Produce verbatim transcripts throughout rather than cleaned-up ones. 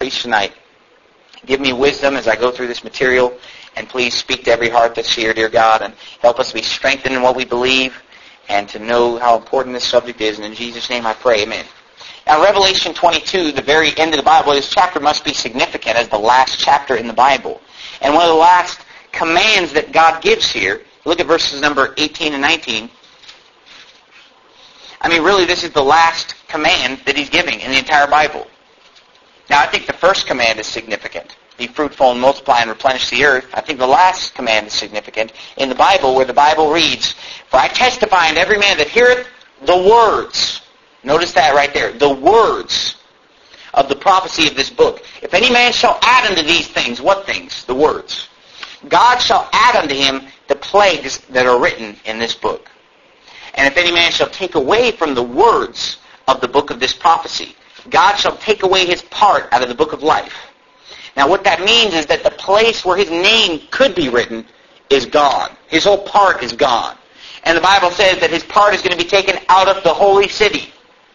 preach tonight. Give me wisdom as I go through this material, and please speak to every heart that's here, dear God, and help us be strengthened in what we believe and to know how important this subject is. And in Jesus' name I pray, amen. Now, Revelation twenty-two, the very end of the Bible, this chapter must be significant as the last chapter in the Bible. And one of the last commands that God gives here, look at verses number eighteen and nineteen. I mean, really, this is the last command that he's giving in the entire Bible. Now, I think the first command is significant. Be fruitful and multiply and replenish the earth. I think the last command is significant in the Bible, where the Bible reads, For I testify unto every man that heareth the words. Notice that right there. The words of the prophecy of this book. If any man shall add unto these things, what things? The words. God shall add unto him the plagues that are written in this book. And if any man shall take away from the words of the book of this prophecy, God shall take away his part out of the book of life. Now what that means is that the place where his name could be written is gone. His whole part is gone. And the Bible says that his part is going to be taken out of the holy city.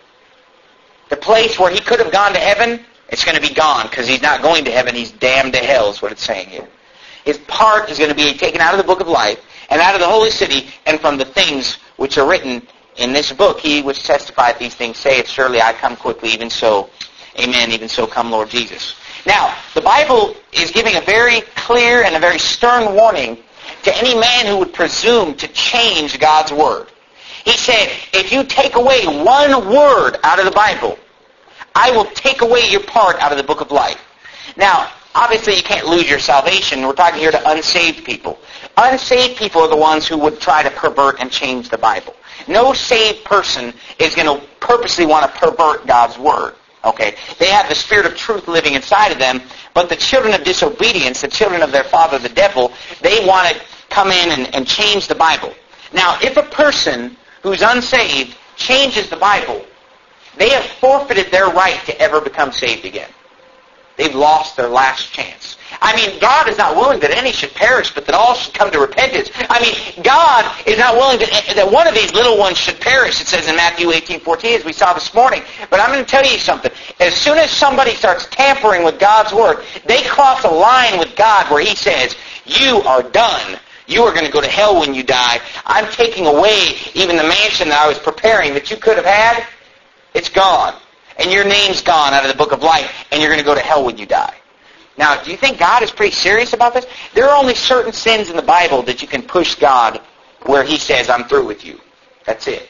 The place where he could have gone to heaven, it's going to be gone because he's not going to heaven. He's damned to hell is what it's saying here. His part is going to be taken out of the book of life and out of the holy city and from the things which are written in this book. He which testifieth these things saith, Surely I come quickly, even so. Amen, even so come Lord Jesus. Now, the Bible is giving a very clear and a very stern warning to any man who would presume to change God's Word. He said, if you take away one word out of the Bible, I will take away your part out of the book of life. Now, obviously you can't lose your salvation. We're talking here to unsaved people. Unsaved people are the ones who would try to pervert and change the Bible. No saved person is going to purposely want to pervert God's Word. Okay? They have the Spirit of truth living inside of them, but the children of disobedience, the children of their father, the devil, they want to come in and, and change the Bible. Now, if a person who's unsaved changes the Bible, they have forfeited their right to ever become saved again. They've lost their last chance. I mean, God is not willing that any should perish, but that all should come to repentance. I mean, God is not willing that, that one of these little ones should perish, it says in Matthew eighteen fourteen, as we saw this morning. But I'm going to tell you something. As soon as somebody starts tampering with God's Word, they cross a line with God where He says, you are done. You are going to go to hell when you die. I'm taking away even the mansion that I was preparing that you could have had. It's gone. And your name's gone out of the book of life, and you're going to go to hell when you die. Now, do you think God is pretty serious about this? There are only certain sins in the Bible that you can push God where He says, I'm through with you. That's it.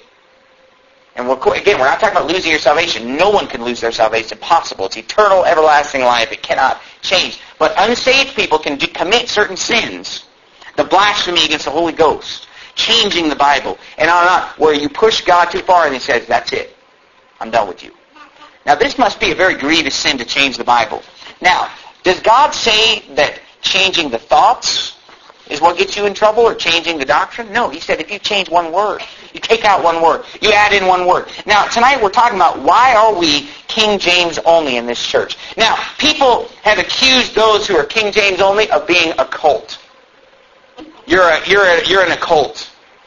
And we're, again, we're not talking about losing your salvation. No one can lose their salvation. It's impossible. It's eternal, everlasting life. It cannot change. But unsaved people can do, commit certain sins. The blasphemy against the Holy Ghost, changing the Bible, and on and on, where you push God too far and He says, that's it. I'm done with you. Now, this must be a very grievous sin to change the Bible. Now, does God say that changing the thoughts is what gets you in trouble, or changing the doctrine? No, He said if you change one word, you take out one word, you add in one word. Now, tonight we're talking about why are we King James only in this church. Now, people have accused those who are King James only of being a cult. You're a, you're a, you're an occult.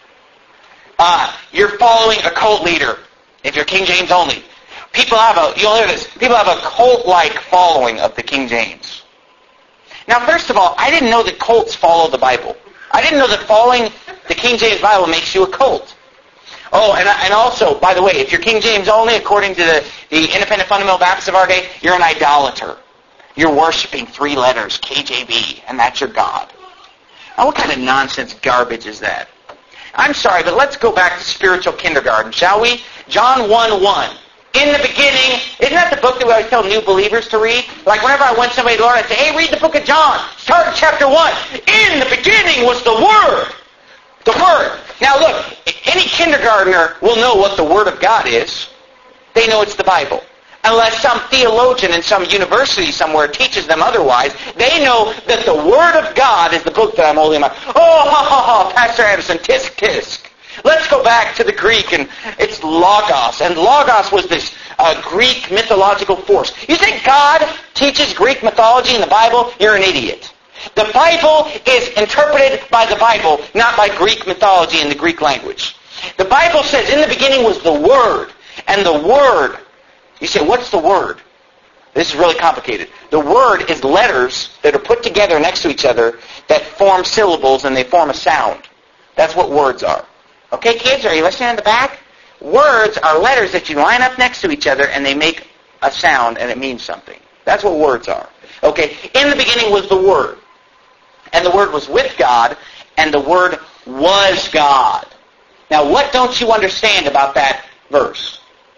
Uh, you're following a cult leader if you're King James only. People have a, you'll hear this, people have a cult-like following of the King James. Now, first of all, I didn't know that cults follow the Bible. I didn't know that following the King James Bible makes you a cult. Oh, and, and also, by the way, if you're King James only, according to the, the Independent Fundamental Baptists of our day, you're an idolater. You're worshiping three letters, K J B, and that's your God. Now, what kind of nonsense garbage is that? I'm sorry, but let's go back to spiritual kindergarten, shall we? John one one. In the beginning, isn't that the book that we always tell new believers to read? Like whenever I went to somebody, Lord, I'd say, hey, read the book of John. Start in chapter one. In the beginning was the Word. The Word. Now look, any kindergartner will know what the Word of God is. They know it's the Bible. Unless some theologian in some university somewhere teaches them otherwise, they know that the Word of God is the book that I'm holding in my... Oh, ha, ha, ha, Pastor Anderson, tisk, tisk. Let's go back to the Greek, and it's Logos. And Logos was this uh, Greek mythological force. You think God teaches Greek mythology in the Bible? You're an idiot. The Bible is interpreted by the Bible, not by Greek mythology in the Greek language. The Bible says, in the beginning was the Word, and the Word... You say, what's the Word? This is really complicated. The word is letters that are put together next to each other that form syllables and they form a sound. That's what words are. Okay, kids, are you listening in the back? Words are letters that you line up next to each other and they make a sound and it means something. That's what words are. Okay, in the beginning was the Word. And the Word was with God, and the Word was God. Now, what don't you understand about that verse?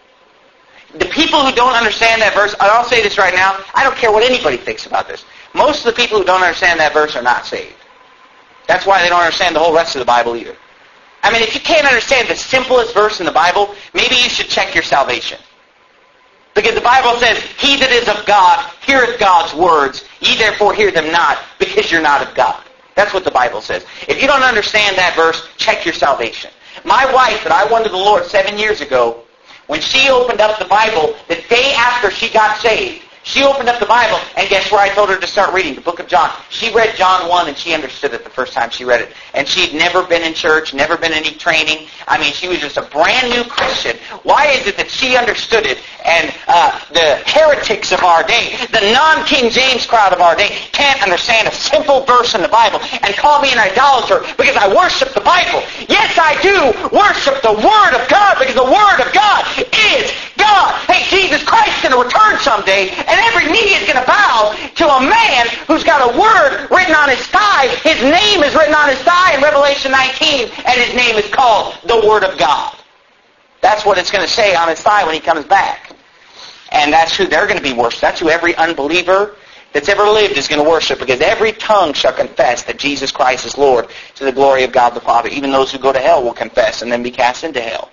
The people who don't understand that verse, I'll say this right now, I don't care what anybody thinks about this. Most of the people who don't understand that verse are not saved. That's why they don't understand the whole rest of the Bible either. I mean, if you can't understand the simplest verse in the Bible, maybe you should check your salvation. Because the Bible says, he that is of God heareth God's words, ye therefore hear them not, because you're not of God. That's what the Bible says. If you don't understand that verse, check your salvation. My wife that I won to the Lord seven years ago, when she opened up the Bible, the day after she got saved, she opened up the Bible, and guess where I told her to start reading? The book of John. She read John one, and she understood it the first time she read it. And she'd never been in church, never been in any training. I mean, she was just a brand new Christian. Why is it that she understood it, and uh, the heretics of our day, the non-King James crowd of our day, can't understand a simple verse in the Bible and call me an idolater because I worship the Bible? Yes, I do worship the Word of God, because the Word of God is God. Hey, Jesus Christ's going to return someday, and every knee is going to bow to a man who's got a word written on his thigh. His name is written on his thigh in Revelation nineteen, and his name is called the Word of God. That's what it's going to say on his thigh when he comes back. And that's who they're going to be worshipped. That's who every unbeliever that's ever lived is going to worship, because every tongue shall confess that Jesus Christ is Lord, to the glory of God the Father. Even those who go to hell will confess and then be cast into hell.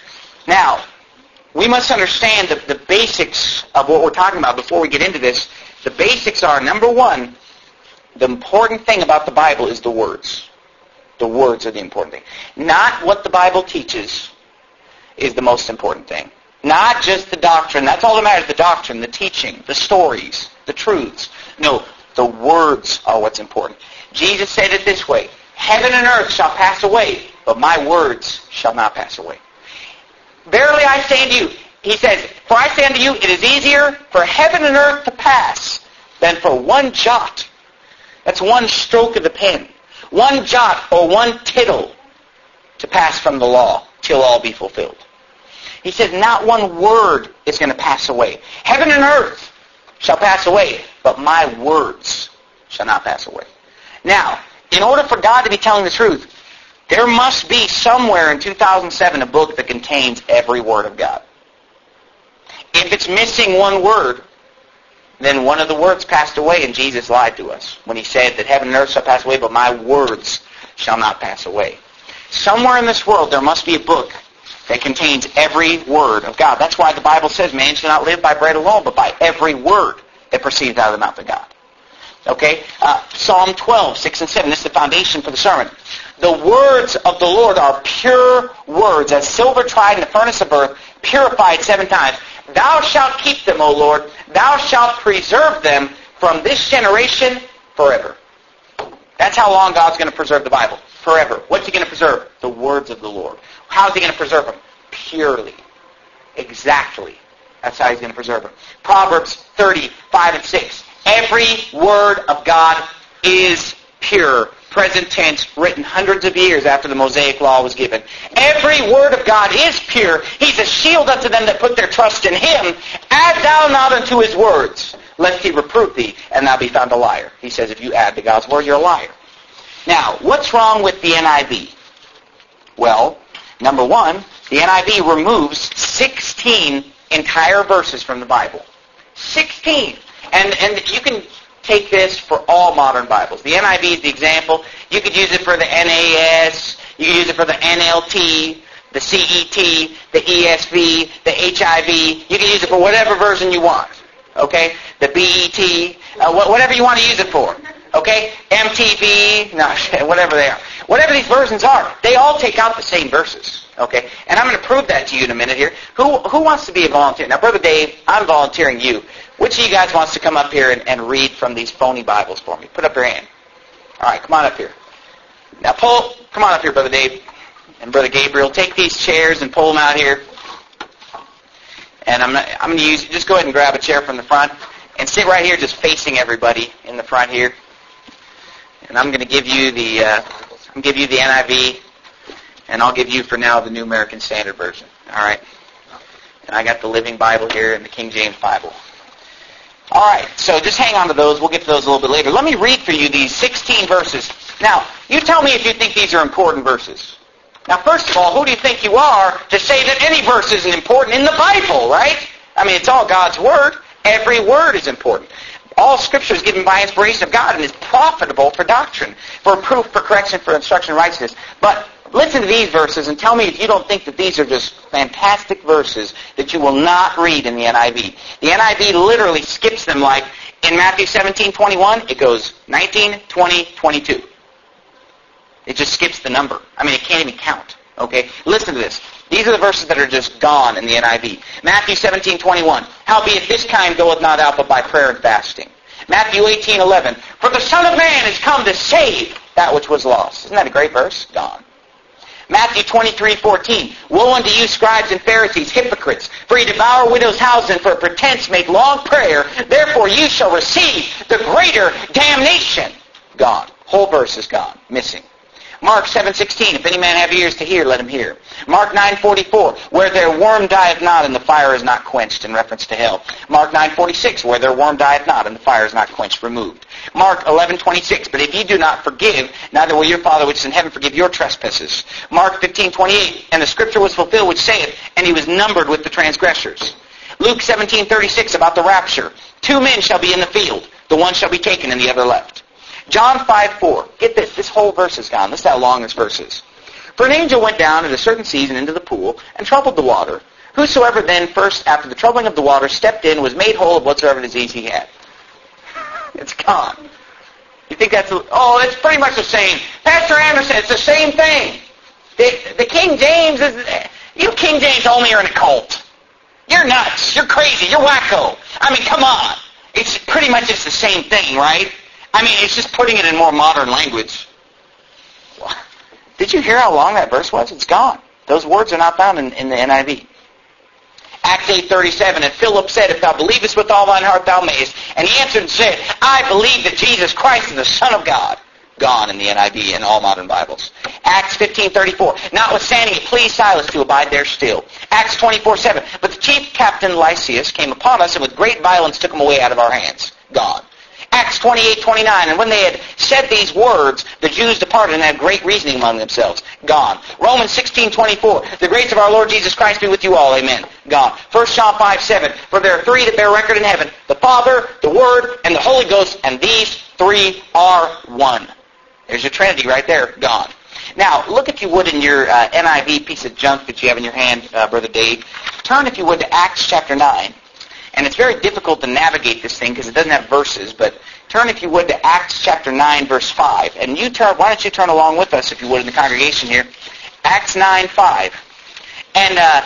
Now, we must understand the, the basics of what we're talking about before we get into this. The basics are, number one, the important thing about the Bible is the words. The words are the important thing. Not what the Bible teaches is the most important thing. Not just the doctrine. That's all that matters, the doctrine, the teaching, the stories, the truths. No, the words are what's important. Jesus said it this way, heaven and earth shall pass away, but my words shall not pass away. Verily I say unto you, he says, for I say unto you, it is easier for heaven and earth to pass than for one jot. That's one stroke of the pen. One jot or one tittle to pass from the law till all be fulfilled. He says, not one word is going to pass away. Heaven and earth shall pass away, but my words shall not pass away. Now, in order for God to be telling the truth, there must be somewhere in two thousand seven a book that contains every word of God. If it's missing one word, then one of the words passed away, and Jesus lied to us when he said that heaven and earth shall pass away, but my words shall not pass away. Somewhere in this world there must be a book that contains every word of God. That's why the Bible says man shall not live by bread alone, but by every word that proceeds out of the mouth of God. Okay? Uh, Psalm twelve, six and seven. This is the foundation for the sermon. The words of the Lord are pure words, as silver tried in the furnace of earth, purified seven times. Thou shalt keep them, O Lord. Thou shalt preserve them from this generation forever. That's how long God's going to preserve the Bible. Forever. What's he going to preserve? The words of the Lord. How's he going to preserve them? Purely. Exactly. That's how he's going to preserve them. Proverbs thirty, five and six. Every word of God is pure. Present tense, written hundreds of years after the Mosaic Law was given. Every word of God is pure. He's a shield unto them that put their trust in him. Add thou not unto his words, lest he reprove thee, and thou be found a liar. He says if you add to God's word, you're a liar. Now, what's wrong with the N I V? Well, number one, the N I V removes sixteen entire verses from the Bible. sixteen. And, and you can take this for all modern Bibles. The N I V is the example. You could use it for the N A S. You could use it for the N L T, the C E T, the E S V, the H I V. You can use it for whatever version you want. Okay? The B E T, uh, wh- whatever you want to use it for. Okay? M T V, no, whatever they are. Whatever these versions are, they all take out the same verses. Okay? And I'm going to prove that to you in a minute here. Who who wants to be a volunteer? Now, Brother Dave, I'm volunteering you. Which of you guys wants to come up here and, and read from these phony Bibles for me? Put up your hand. All right, come on up here. Now, pull. Come on up here, Brother Dave and Brother Gabriel. Take these chairs and pull them out here. And I'm not, I'm going to use. Just go ahead and grab a chair from the front. and sit right here just facing everybody in the front here. And I'm going to give you the uh, I'm give you the N I V, and I'll give you for now the New American Standard Version. All right. And I got the Living Bible here and the King James Bible. All right. So just hang on to those. We'll get to those a little bit later. Let me read for you these sixteen verses. Now, you tell me if you think these are important verses. Now, first of all, who do you think you are to say that any verse isn't important in the Bible, right? I mean, it's all God's Word. Every word is important. All Scripture is given by inspiration of God and is profitable for doctrine, for proof, for correction, for instruction in righteousness. But listen to these verses and tell me if you don't think that these are just fantastic verses that you will not read in the N I V. The N I V literally skips them, like in Matthew seventeen twenty-one, it goes nineteen, twenty, twenty-two. It just skips the number. I mean, it can't even count. Okay? Listen to this. These are the verses that are just gone in the N I V. Matthew seventeen twenty-one. Howbeit this kind goeth not out but by prayer and fasting. Matthew eighteen eleven. For the Son of Man is come to save that which was lost. Isn't that a great verse? Gone. Matthew twenty-three fourteen. Woe unto you, scribes and Pharisees, hypocrites! For ye devour widows' houses, and for a pretense make long prayer. Therefore you shall receive the greater damnation. Gone. Whole verse is gone. Missing. Mark seven sixteen. If any man have ears to hear, let him hear. Mark nine forty-four. Where their worm dieth not, and the fire is not quenched, in reference to hell. Mark nine forty-six. Where their worm dieth not, and the fire is not quenched, removed. Mark eleven twenty-six. But if ye do not forgive, neither will your Father which is in heaven forgive your trespasses. Mark fifteen twenty-eight. And the scripture was fulfilled which saith, and he was numbered with the transgressors. Luke seventeen thirty-six about the rapture. Two men shall be in the field. The one shall be taken and the other left. John five four. Get this. This whole verse is gone. Listen how long this verse is. For an angel went down at a certain season into the pool and troubled the water. Whosoever then first after the troubling of the water stepped in was made whole of whatsoever disease he had. It's gone. You think that's... A, oh, it's pretty much the same. Pastor Anderson, it's the same thing. The, the King James is... You King James only are in a cult. You're nuts. You're crazy. You're wacko. I mean, come on. It's pretty much just the same thing, right? I mean, it's just putting it in more modern language. Did you hear how long that verse was? It's gone. Those words are not found in, in the N I V. Acts eight thirty-seven. And Philip said, If thou believest with all thine heart, thou mayest. And he answered and said, I believe that Jesus Christ is the Son of God. Gone in the N I V and all modern Bibles. Acts fifteen thirty-four. Notwithstanding, it pleased Silas to abide there still. Acts twenty-four seven. But the chief captain Lysias came upon us, and with great violence took him away out of our hands. Gone. Acts twenty-eight twenty-nine. And when they had said these words, the Jews departed and had great reasoning among themselves. Gone. Romans sixteen twenty-four. The grace of our Lord Jesus Christ be with you all. Amen. Gone. First John five seven. For there are three that bear record in heaven, the Father, the Word, and the Holy Ghost, and these three are one. There's your Trinity right there. Gone. Now, look if you would in your uh, N I V piece of junk that you have in your hand, uh, Brother Dave. Turn, if you would, to Acts chapter nine. And it's very difficult to navigate this thing because it doesn't have verses, but turn, if you would, to Acts chapter nine, verse five. And you turn, why don't you turn along with us, if you would, in the congregation here. Acts nine five. And, uh,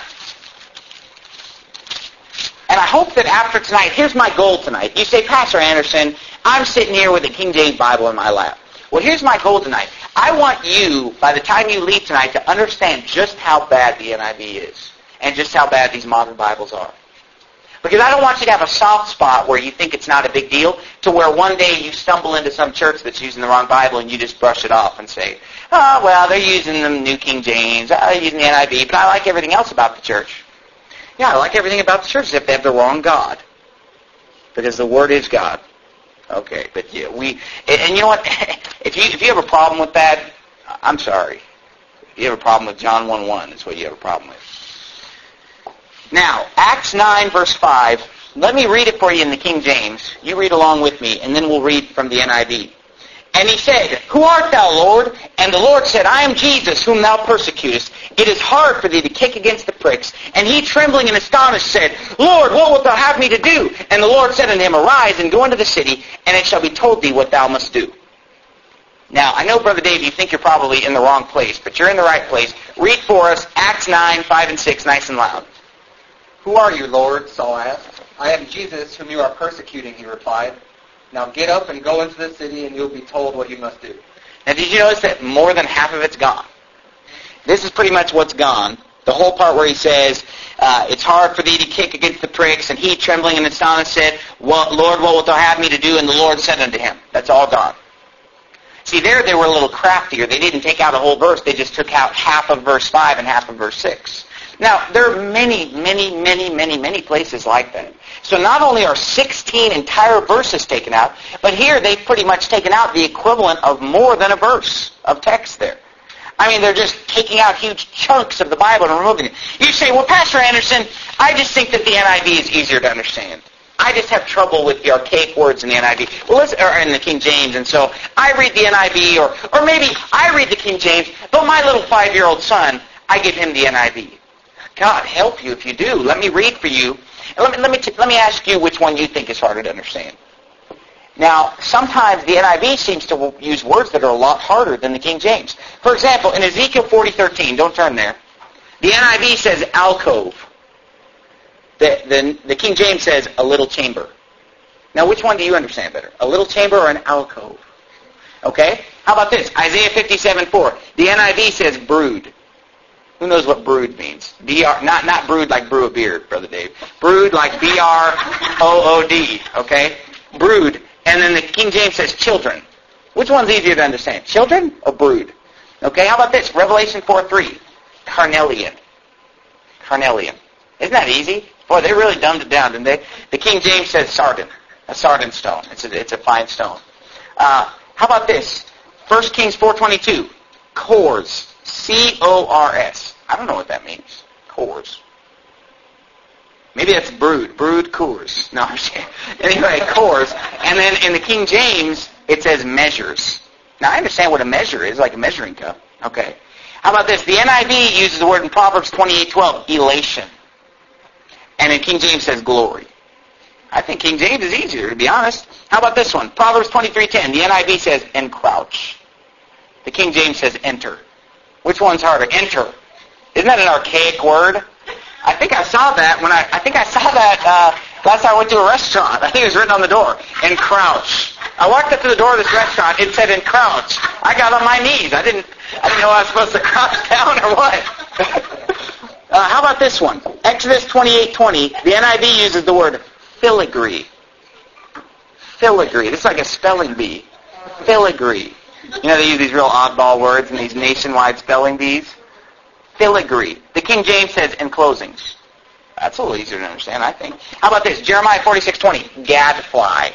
and I hope that after tonight, here's my goal tonight. You say, Pastor Anderson, I'm sitting here with the King James Bible in my lap. Well, here's my goal tonight. I want you, by the time you leave tonight, to understand just how bad the N I V is and just how bad these modern Bibles are. Because I don't want you to have a soft spot where you think it's not a big deal, to where one day you stumble into some church that's using the wrong Bible and you just brush it off and say, oh, well, they're using the New King James, they're using the N I V, but I like everything else about the church. Yeah, I like everything about the church except they have the wrong God. Because the Word is God. Okay, but yeah, we, and you know what, if you if you have a problem with that, I'm sorry. If you have a problem with John one one, that's what you have a problem with. Now, Acts nine, verse five, let me read it for you in the King James. You read along with me, and then we'll read from the N I V. And he said, Who art thou, Lord? And the Lord said, I am Jesus, whom thou persecutest. It is hard for thee to kick against the pricks. And he, trembling and astonished, said, Lord, what wilt thou have me to do? And the Lord said unto him, Arise and go into the city, and it shall be told thee what thou must do. Now, I know, Brother Dave, you think you're probably in the wrong place, but you're in the right place. Read for us Acts nine, five and six, nice and loud. Who are you, Lord? Saul asked. I am Jesus, whom you are persecuting, he replied. Now get up and go into the city, and you'll be told what you must do. Now, did you notice that more than half of it's gone? This is pretty much what's gone. The whole part where he says, uh, it's hard for thee to kick against the pricks, and he, trembling and astonished, said, well, Lord, what wilt thou have me to do? And the Lord said unto him. That's all gone. See, there they were a little craftier. They didn't take out a whole verse. They just took out half of verse five and half of verse six. Now, there are many, many, many, many, many places like that. So not only are sixteen entire verses taken out, but here they've pretty much taken out the equivalent of more than a verse of text there. I mean, they're just taking out huge chunks of the Bible and removing it. You say, well, Pastor Anderson, I just think that the N I V is easier to understand. I just have trouble with the archaic words in the N I V. Well, let's, or in the King James, and so I read the N I V, or, or maybe I read the King James, but my little five-year-old son, I give him the N I V. God help you if you do. Let me read for you. And let me, let me, t- let me ask you which one you think is harder to understand. Now, sometimes the N I V seems to use words that are a lot harder than the King James. For example, in Ezekiel forty thirteen, don't turn there, the N I V says alcove. The, the, the King James says a little chamber. Now, which one do you understand better? A little chamber or an alcove? Okay? How about this? Isaiah fifty-seven four. The N I V says brood. Who knows what brood means? B R, not, not brood like brew a beer, Brother Dave. Brood like B R O O D. Okay? Brood. And then the King James says children. Which one's easier to understand? Children or brood? Okay, how about this? Revelation four three. Carnelian. Carnelian. Isn't that easy? Boy, they really dumbed it down, didn't they? The King James says sardine. A sardine stone. It's a, it's a fine stone. Uh, how about this? First Kings four twenty-two. Cores. C O R S. I don't know what that means. Cores. Maybe that's brood. Brood cores. No, I'm kidding. Anyway, cores. And then in the King James, it says measures. Now, I understand what a measure is, like a measuring cup. Okay. How about this? The N I V uses the word in Proverbs twenty-eight twelve, elation. And in King James says glory. I think King James is easier, to be honest. How about this one? Proverbs twenty-three ten. The N I V says encrouch. The King James says enter. Which one's harder? Enter. Isn't that an archaic word? I think I saw that when I, I think I saw that uh, last time I went to a restaurant. I think it was written on the door. Encrouch. I walked up to the door of this restaurant. It said encrouch. I got on my knees. I didn't, I didn't know I was supposed to crouch down or what. uh, how about this one? Exodus twenty-eight twenty. The N I V uses the word filigree. Filigree. It's like a spelling bee. Filigree. You know, they use these real oddball words in these nationwide spelling bees. Filigree. The King James says enclosings. That's a little easier to understand, I think. How about this? Jeremiah forty-six twenty. Gadfly.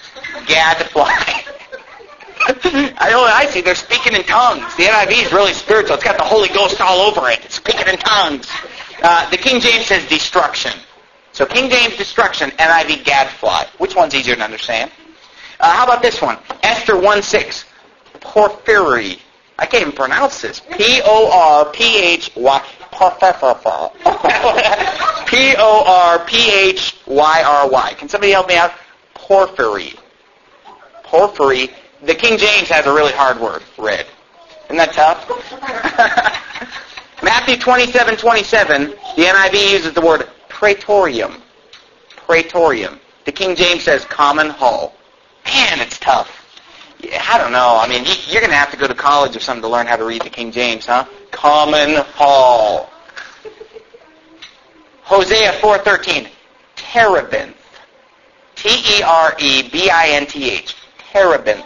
Gadfly. I know what I see. They're speaking in tongues. The N I V is really spiritual. It's got the Holy Ghost all over it. It's speaking in tongues. Uh, the King James says destruction. So King James destruction, N I V gadfly. Which one's easier to understand? Uh, how about this one? Esther one six. Porphyry. I can't even pronounce this. P O R P H Y. P O R P H Y R Y. Can somebody help me out? Porphyry. Porphyry. The King James has a really hard word. Red. Isn't that tough? Matthew twenty-seven twenty-seven. The N I V uses the word praetorium. Praetorium. The King James says common hall. Man, it's tough. Yeah, I don't know. I mean, you're going to have to go to college or something to learn how to read the King James, huh? Common hall. Hosea four thirteen. Terebinth. T E R E B I N T H. Terebinth.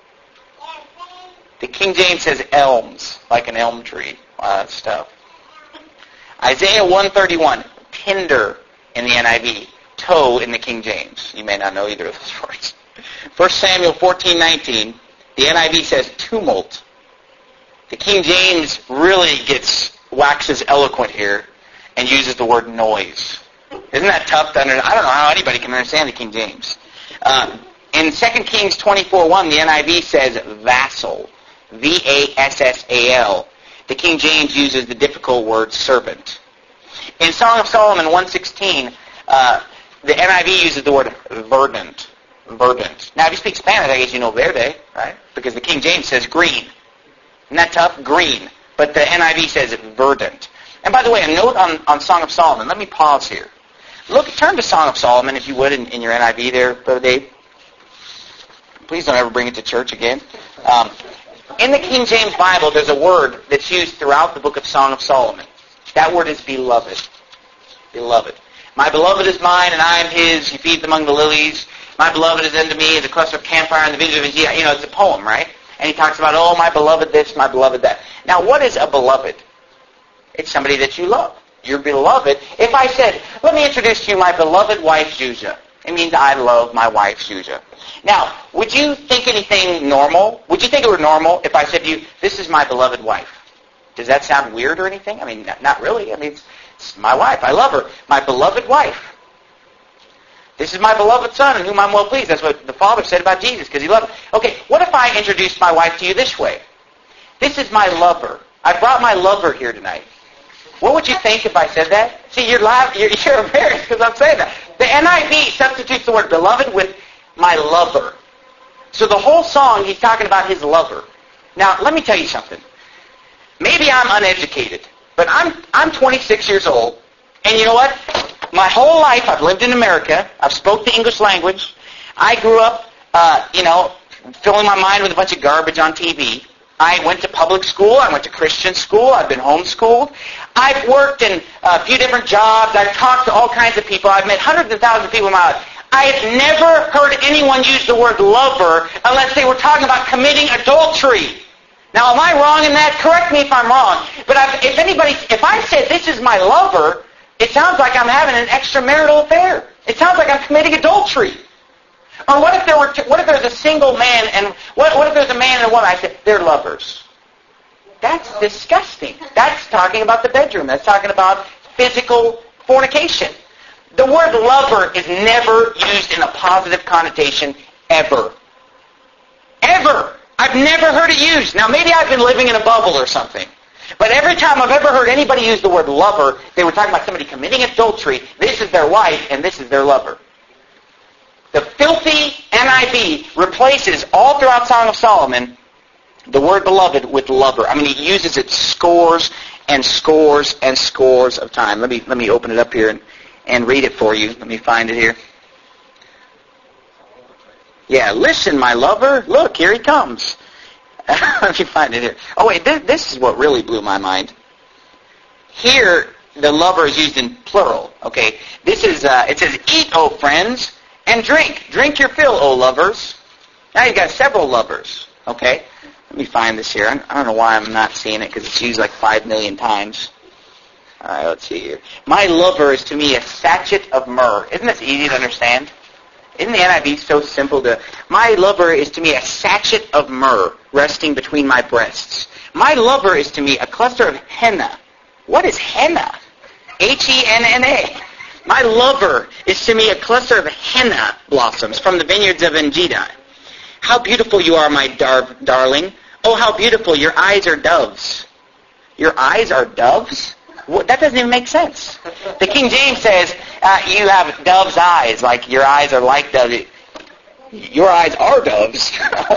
The King James says elms, like an elm tree. Wow, that's tough. Isaiah one thirty-one. Tinder in the N I V. Toe in the King James. You may not know either of those words. First Samuel fourteen nineteen, the N I V says tumult. The King James really gets waxes eloquent here and uses the word noise. Isn't that tough to understand? I don't know how anybody can understand the King James. Uh, in Second Kings twenty-four one, the N I V says vassal. V A S S A L. The King James uses the difficult word servant. In Song of Solomon one sixteen, uh, the N I V uses the word verdant. Verdant. Now, if you speak Spanish, I guess you know verde, right? Because the King James says green. Isn't that tough? Green. But the N I V says verdant. And by the way, a note on, on Song of Solomon. Let me pause here. Look, turn to Song of Solomon, if you would, in, in your N I V there, Brother Dave. Please don't ever bring it to church again. Um, in the King James Bible, there's a word that's used throughout the book of Song of Solomon. That word is beloved. Beloved. My beloved is mine, and I am his. He feeds among the lilies. My beloved is unto me as a cluster of campfire in the vineyard of his. You know, it's a poem, right? And he talks about, oh, my beloved this, my beloved that. Now, what is a beloved? It's somebody that you love. Your beloved. If I said, let me introduce to you my beloved wife, Zuzia. It means I love my wife, Zuzia. Now, would you think anything normal? Would you think it were normal if I said to you, this is my beloved wife? Does that sound weird or anything? I mean, not, not really. I mean, it's, it's my wife. I love her. My beloved wife. This is my beloved son in whom I'm well pleased. That's what the Father said about Jesus, because he loved him. Okay, what if I introduced my wife to you this way? This is my lover. I brought my lover here tonight. What would you think if I said that? See, you're loud, you're, you're embarrassed because I'm saying that. The N I V substitutes the word beloved with my lover. So the whole song, he's talking about his lover. Now, let me tell you something. Maybe I'm uneducated, but I'm I'm twenty-six years old, and you know what? My whole life I've lived in America. I've spoke the English language. I grew up, uh, you know, filling my mind with a bunch of garbage on T V. I went to public school. I went to Christian school. I've been homeschooled. I've worked in a few different jobs. I've talked to all kinds of people. I've met hundreds of thousands of people in my life. I have never heard anyone use the word lover unless they were talking about committing adultery. Now, am I wrong in that? Correct me if I'm wrong. But I've, if anybody, if I said this is my lover, it sounds like I'm having an extramarital affair. It sounds like I'm committing adultery. Or what if there were? What if there's a single man and what? What if there's a man and a woman? I said they're lovers. That's disgusting. That's talking about the bedroom. That's talking about physical fornication. The word lover is never used in a positive connotation ever. Ever. I've never heard it used. Now, maybe I've been living in a bubble or something. But every time I've ever heard anybody use the word lover, they were talking about somebody committing adultery. This is their wife, and this is their lover. The filthy N I V replaces, all throughout Song of Solomon, the word beloved with lover. I mean, he uses it scores and scores and scores of time. Let me let me open it up here and, and read it for you. Let me find it here. Yeah, listen, my lover. Look, here he comes. Let me find it here. Oh, wait, this, this is what really blew my mind. Here, the lover is used in plural. Okay, this is, uh, it says, eat, O friends, and drink. Drink your fill, O lovers. Now you've got several lovers. Okay, let me find this here. I don't know why I'm not seeing it, because it's used like five million times. All right, let's see here. My lover is to me a sachet of myrrh. Isn't this easy to understand? Isn't the N I V so simple to... My lover is to me a sachet of myrrh resting between my breasts. My lover is to me a cluster of henna. What is henna? H E N N A. My lover is to me a cluster of henna blossoms from the vineyards of Engedi. How beautiful you are, my dar- darling. Oh, how beautiful. Your eyes are doves. Your eyes are doves? That doesn't even make sense. The King James says, uh, you have dove's eyes, like your eyes are like doves. Your eyes are doves.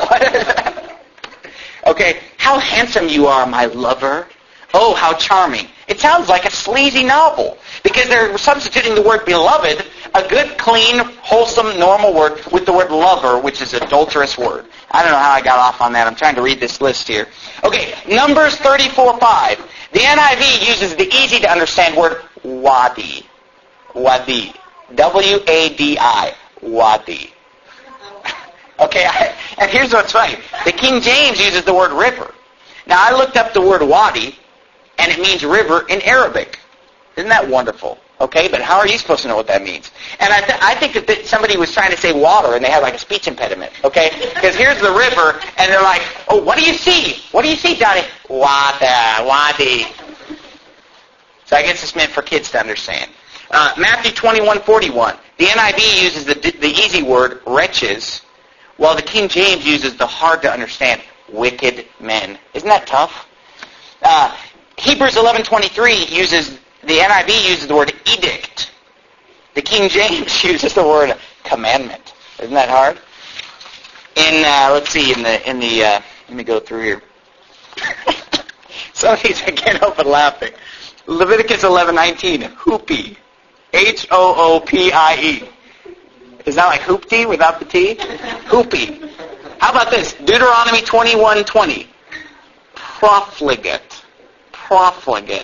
Okay, how handsome you are, my lover. Oh, how charming. It sounds like a sleazy novel, because they're substituting the word beloved, a good, clean, wholesome, normal word, with the word lover, which is an adulterous word. I don't know how I got off on that. I'm trying to read this list here. Okay, Numbers thirty-four five. The N I V uses the easy-to-understand word wadi. Wadi. W A D I. Wadi. Okay, I, and here's what's funny. The King James uses the word river. Now, I looked up the word wadi, and it means river in Arabic. Isn't that wonderful? Okay, but how are you supposed to know what that means? And I, th- I think that th- somebody was trying to say water, and they had like a speech impediment, okay? Because here's the river, and they're like, oh, what do you see? What do you see, Johnny? Wada, wadi. So I guess it's meant for kids to understand. Uh, Matthew twenty-one forty-one. The N I V uses the, the easy word, wretches, while the King James uses the hard-to-understand, wicked men. Isn't that tough? Uh, Hebrews eleven twenty-three uses... The N I V uses the word edict. The King James uses the word commandment. Isn't that hard? In uh, let's see, in the in the uh, let me go through here. Some of these I can't help but laughing. Leviticus eleven nineteen, hoopy, H O O P I E. Is that like hoopty without the T? Hoopy. How about this? Deuteronomy twenty-one twenty, profligate, profligate.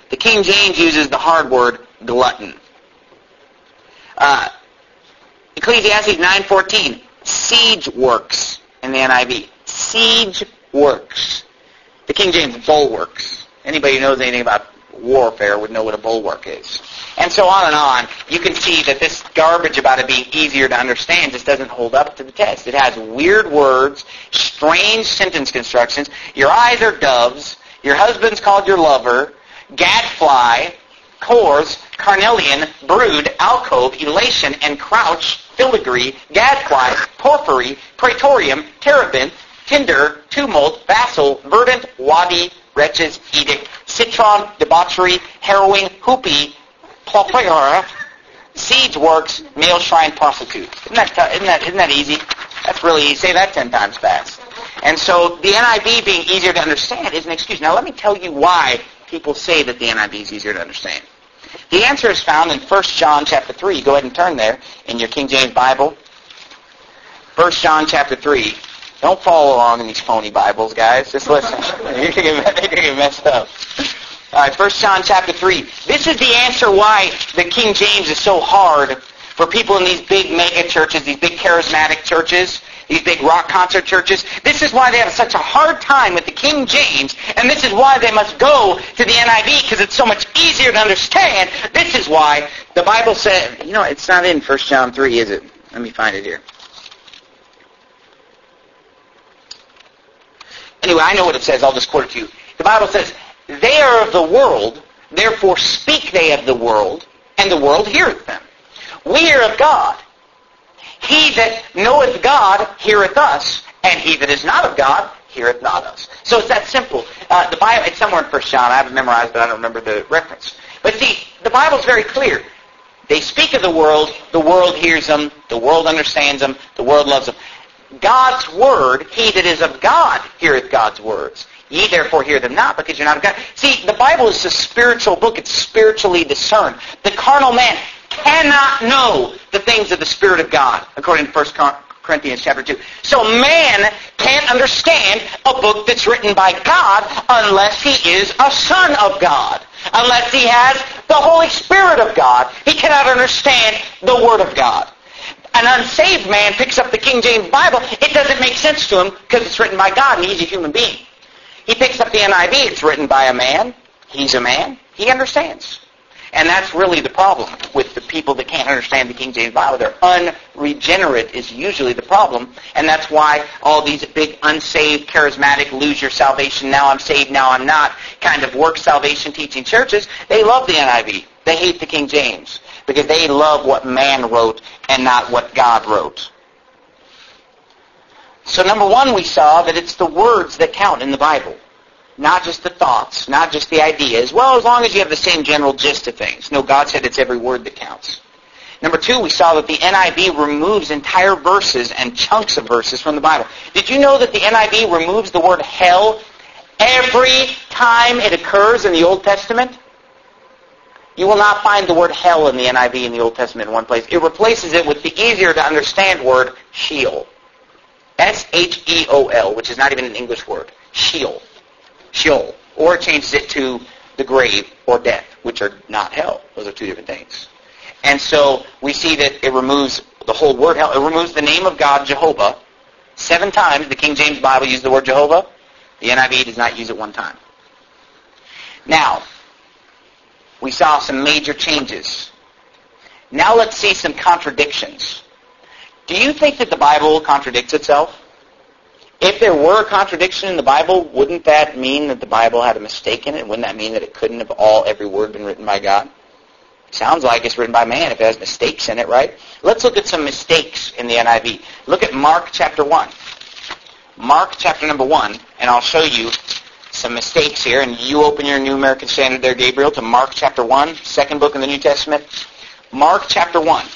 The King James uses the hard word glutton. Uh, Ecclesiastes nine fourteen, siege works in the N I V. Siege works. The King James, bulwarks. Anybody who knows anything about warfare would know what a bulwark is. And so on and on. You can see that this garbage about it being easier to understand just doesn't hold up to the test. It has weird words, strange sentence constructions. Your eyes are doves. Your husband's called your lover. Gadfly, cores, carnelian, brood, alcove, elation, and crouch, filigree, gadfly, porphyry, praetorium, terebinth, tinder, tumult, vassal, verdant, wadi, wretches, edict, citron, debauchery, harrowing, hoopy, plethora, siege works, male shrine prostitute. Isn't that, t- isn't that, isn't that easy? That's really easy. Say that ten times fast. And so the N I V being easier to understand is an excuse. Now let me tell you why people say that the N I V is easier to understand. The answer is found in First John chapter three. Go ahead and turn there in your King James Bible. First John chapter three. Don't follow along in these phony Bibles, guys. Just listen. You're going to get messed up. All right, First John chapter three. This is the answer why the King James is so hard for people in these big mega churches, these big charismatic churches, these big rock concert churches. This is why they have such a hard time with the King James, and this is why they must go to the N I V, because it's so much easier to understand. This is why the Bible said, you know, it's not in First John three, is it? Let me find it here. Anyway, I know what it says. I'll just quote it to you. The Bible says, they are of the world, therefore speak they of the world, and the world heareth them. We are of God. He that knoweth God heareth us, and he that is not of God heareth not us. So it's that simple. Uh, the Bible, it's somewhere in First John. I have it memorized, but I don't remember the reference. But see, the Bible's very clear. They speak of the world, the world hears them, the world understands them, the world loves them. God's word, he that is of God heareth God's words. Ye therefore hear them not, because you're not of God. See, the Bible is a spiritual book. It's spiritually discerned. The carnal man cannot know the things of the Spirit of God, according to First Corinthians chapter two. So man can't understand a book that's written by God unless he is a son of God. Unless he has the Holy Spirit of God. He cannot understand the Word of God. An unsaved man picks up the King James Bible, it doesn't make sense to him because it's written by God and he's a human being. He picks up the N I V, it's written by a man, he's a man, he understands. And that's really the problem with the people that can't understand the King James Bible. They're unregenerate is usually the problem, and that's why all these big unsaved, charismatic, lose your salvation, now I'm saved, now I'm not, kind of work salvation teaching churches, they love the N I V. They hate the King James because they love what man wrote and not what God wrote. So number one, we saw that it's the words that count in the Bible. Not just the thoughts, not just the ideas. Well, as long as you have the same general gist of things. No, God said it's every word that counts. Number two, we saw that the N I V removes entire verses and chunks of verses from the Bible. Did you know that the N I V removes the word hell every time it occurs in the Old Testament? You will not find the word hell in the N I V in the Old Testament in one place. It replaces it with the easier to understand word Sheol. S H E O L, which is not even an English word. Sheol. Sheol. Or it changes it to the grave or death, which are not hell. Those are two different things. And so we see that it removes the whole word hell. It removes the name of God, Jehovah. Seven times the King James Bible uses the word Jehovah. The N I V does not use it one time. Now, we saw some major changes. Now let's see some contradictions. Do you think that the Bible contradicts itself? If there were a contradiction in the Bible, wouldn't that mean that the Bible had a mistake in it? Wouldn't that mean that it couldn't have all, every word been written by God? Sounds like it's written by man if it has mistakes in it, right? Let's look at some mistakes in the N I V. Look at Mark chapter one. Mark chapter number one, and I'll show you some mistakes here. And you open your New American Standard there, Gabriel, to Mark chapter one, second book in the New Testament. Mark chapter one.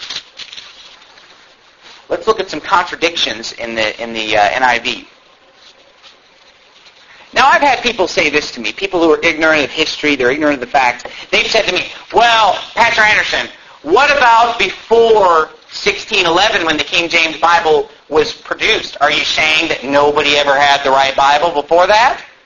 Let's look at some contradictions in the in the uh, N I V. Now, I've had people say this to me, people who are ignorant of history, they're ignorant of the facts. They've said to me, well, Pastor Anderson, what about before sixteen eleven when the King James Bible was produced? Are you saying that nobody ever had the right Bible before that?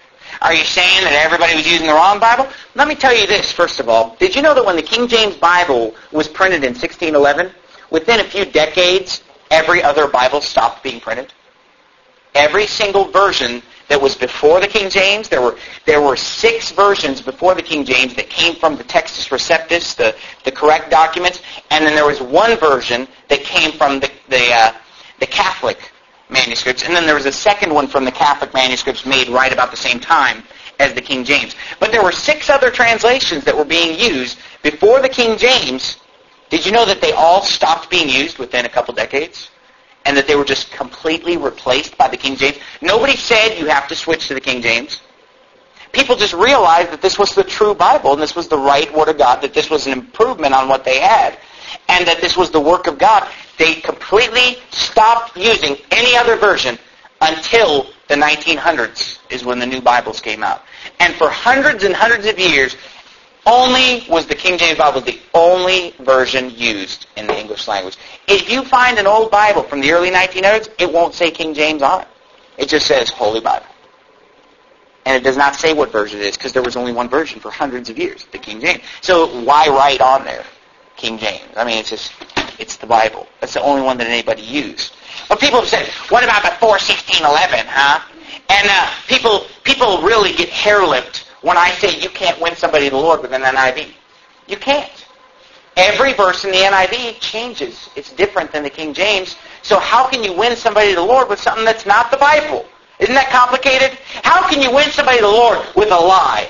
Are you saying that everybody was using the wrong Bible? Let me tell you this, first of all. Did you know that when the King James Bible was printed in sixteen eleven, within a few decades, every other Bible stopped being printed? Every single version that was before the King James, there were there were six versions before the King James that came from the Textus Receptus, the, the correct documents, and then there was one version that came from the the, uh, the Catholic manuscripts, and then there was a second one from the Catholic manuscripts made right about the same time as the King James. But there were six other translations that were being used before the King James. Did you know that they all stopped being used within a couple decades? And that they were just completely replaced by the King James? Nobody said you have to switch to the King James. People just realized that this was the true Bible and this was the right Word of God, that this was an improvement on what they had, and that this was the work of God. They completely stopped using any other version until the nineteen hundreds is when the new Bibles came out. And for hundreds and hundreds of years, only was the King James Bible the only version used in the English language. If you find an old Bible from the early nineteen hundreds, it won't say King James on it. It just says Holy Bible. And it does not say what version it is, because there was only one version for hundreds of years, the King James. So why write on there King James? I mean, it's just, it's the Bible. That's the only one that anybody used. But people have said, what about before sixteen eleven, huh? And uh, people people really get hair-lipped when I say you can't win somebody to the Lord with an N I V. You can't. Every verse in the N I V changes. It's different than the King James. So how can you win somebody to the Lord with something that's not the Bible? Isn't that complicated? How can you win somebody to the Lord with a lie?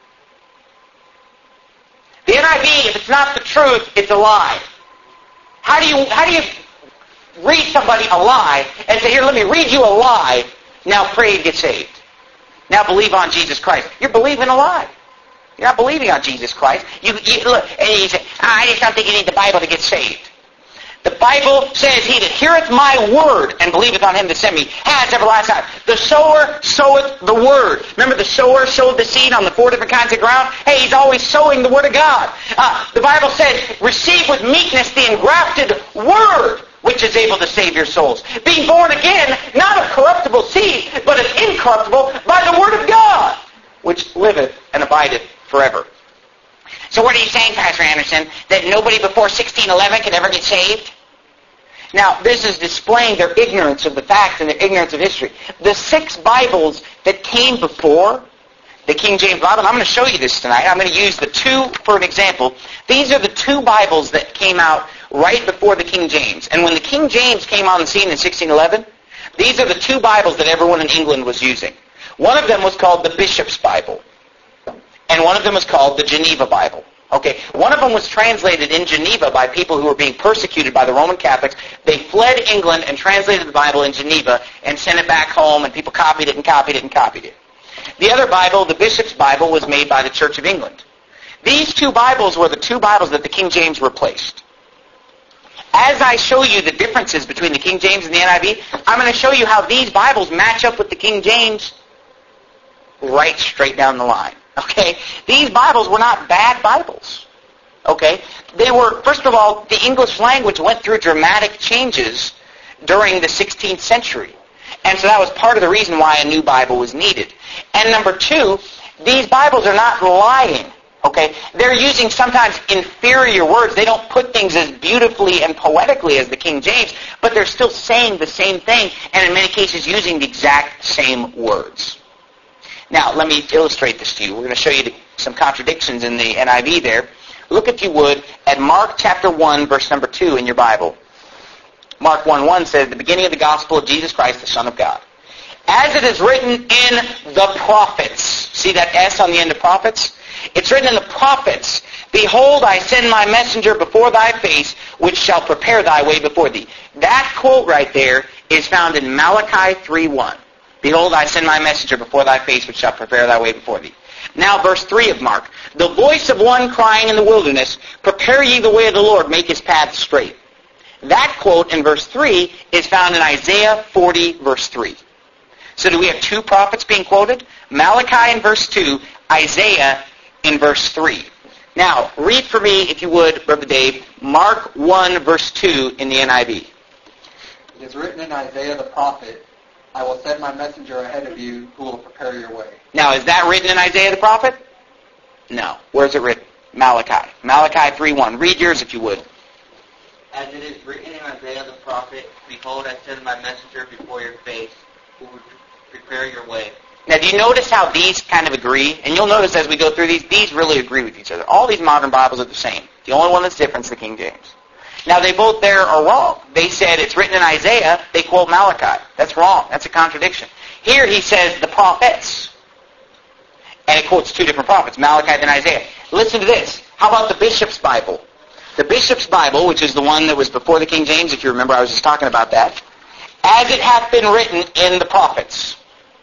The N I V, if it's not the truth, it's a lie. How do you how do you read somebody a lie and say, here, let me read you a lie, now pray and get saved? Now believe on Jesus Christ. You're believing a lie. You're not believing on Jesus Christ. You, you look, and you say, ah, I just don't think you need the Bible to get saved. The Bible says, he that heareth my word and believeth on him that sent me has everlasting life. The sower soweth the word. Remember the sower sowed the seed on the four different kinds of ground? Hey, he's always sowing the word of God. Uh, the Bible says, receive with meekness the engrafted word, which is able to save your souls. Being born again, not of corruptible seed, but of incorruptible by the word of God, which liveth and abideth forever. So what are you saying, Pastor Anderson? That nobody before sixteen eleven could ever get saved? Now, this is displaying their ignorance of the facts and their ignorance of history. The six Bibles that came before the King James Bible, and I'm going to show you this tonight. I'm going to use the two for an example. These are the two Bibles that came out right before the King James. And when the King James came on the scene in sixteen eleven, these are the two Bibles that everyone in England was using. One of them was called the Bishop's Bible, and one of them was called the Geneva Bible. Okay, one of them was translated in Geneva by people who were being persecuted by the Roman Catholics. They fled England and translated the Bible in Geneva and sent it back home, and people copied it and copied it and copied it. The other Bible, the Bishop's Bible, was made by the Church of England. These two Bibles were the two Bibles that the King James replaced. As I show you the differences between the King James and the N I V, I'm going to show you how these Bibles match up with the King James right straight down the line. Okay? These Bibles were not bad Bibles. Okay? They were, first of all, the English language went through dramatic changes during the sixteenth century. And so that was part of the reason why a new Bible was needed. And number two, these Bibles are not lying. Okay? They're using sometimes inferior words. They don't put things as beautifully and poetically as the King James, but they're still saying the same thing, and in many cases using the exact same words. Now, let me illustrate this to you. We're going to show you some contradictions in the N I V there. Look, if you would, at Mark chapter one, verse number two in your Bible. Mark one one says, the beginning of the gospel of Jesus Christ, the Son of God. As it is written in the prophets. See that S on the end of prophets? It's written in the prophets. Behold, I send my messenger before thy face, which shall prepare thy way before thee. That quote right there is found in Malachi three one. Behold, I send my messenger before thy face, which shall prepare thy way before thee. Now, verse three of Mark. The voice of one crying in the wilderness, prepare ye the way of the Lord, make his path straight. That quote in verse three is found in Isaiah forty, verse three. So do we have two prophets being quoted? Malachi in verse two, Isaiah in verse three. Now, read for me, if you would, Brother Dave, Mark one, verse two in the N I V. It is written in Isaiah the prophet, I will send my messenger ahead of you who will prepare your way. Now, is that written in Isaiah the prophet? No. Where's it written? Malachi. Malachi three one. Read yours if you would. As it is written in Isaiah the prophet, behold, I send my messenger before your face, who will prepare your way. Now, do you notice how these kind of agree? And you'll notice as we go through these, these really agree with each other. All these modern Bibles are the same. The only one that's different is the King James. Now, they both there are wrong. They said it's written in Isaiah. They quote Malachi. That's wrong. That's a contradiction. Here he says the prophets. And it quotes two different prophets, Malachi and Isaiah. Listen to this. How about the Bishop's Bible? The Bishop's Bible, which is the one that was before the King James, if you remember, I was just talking about that. As it hath been written in the prophets.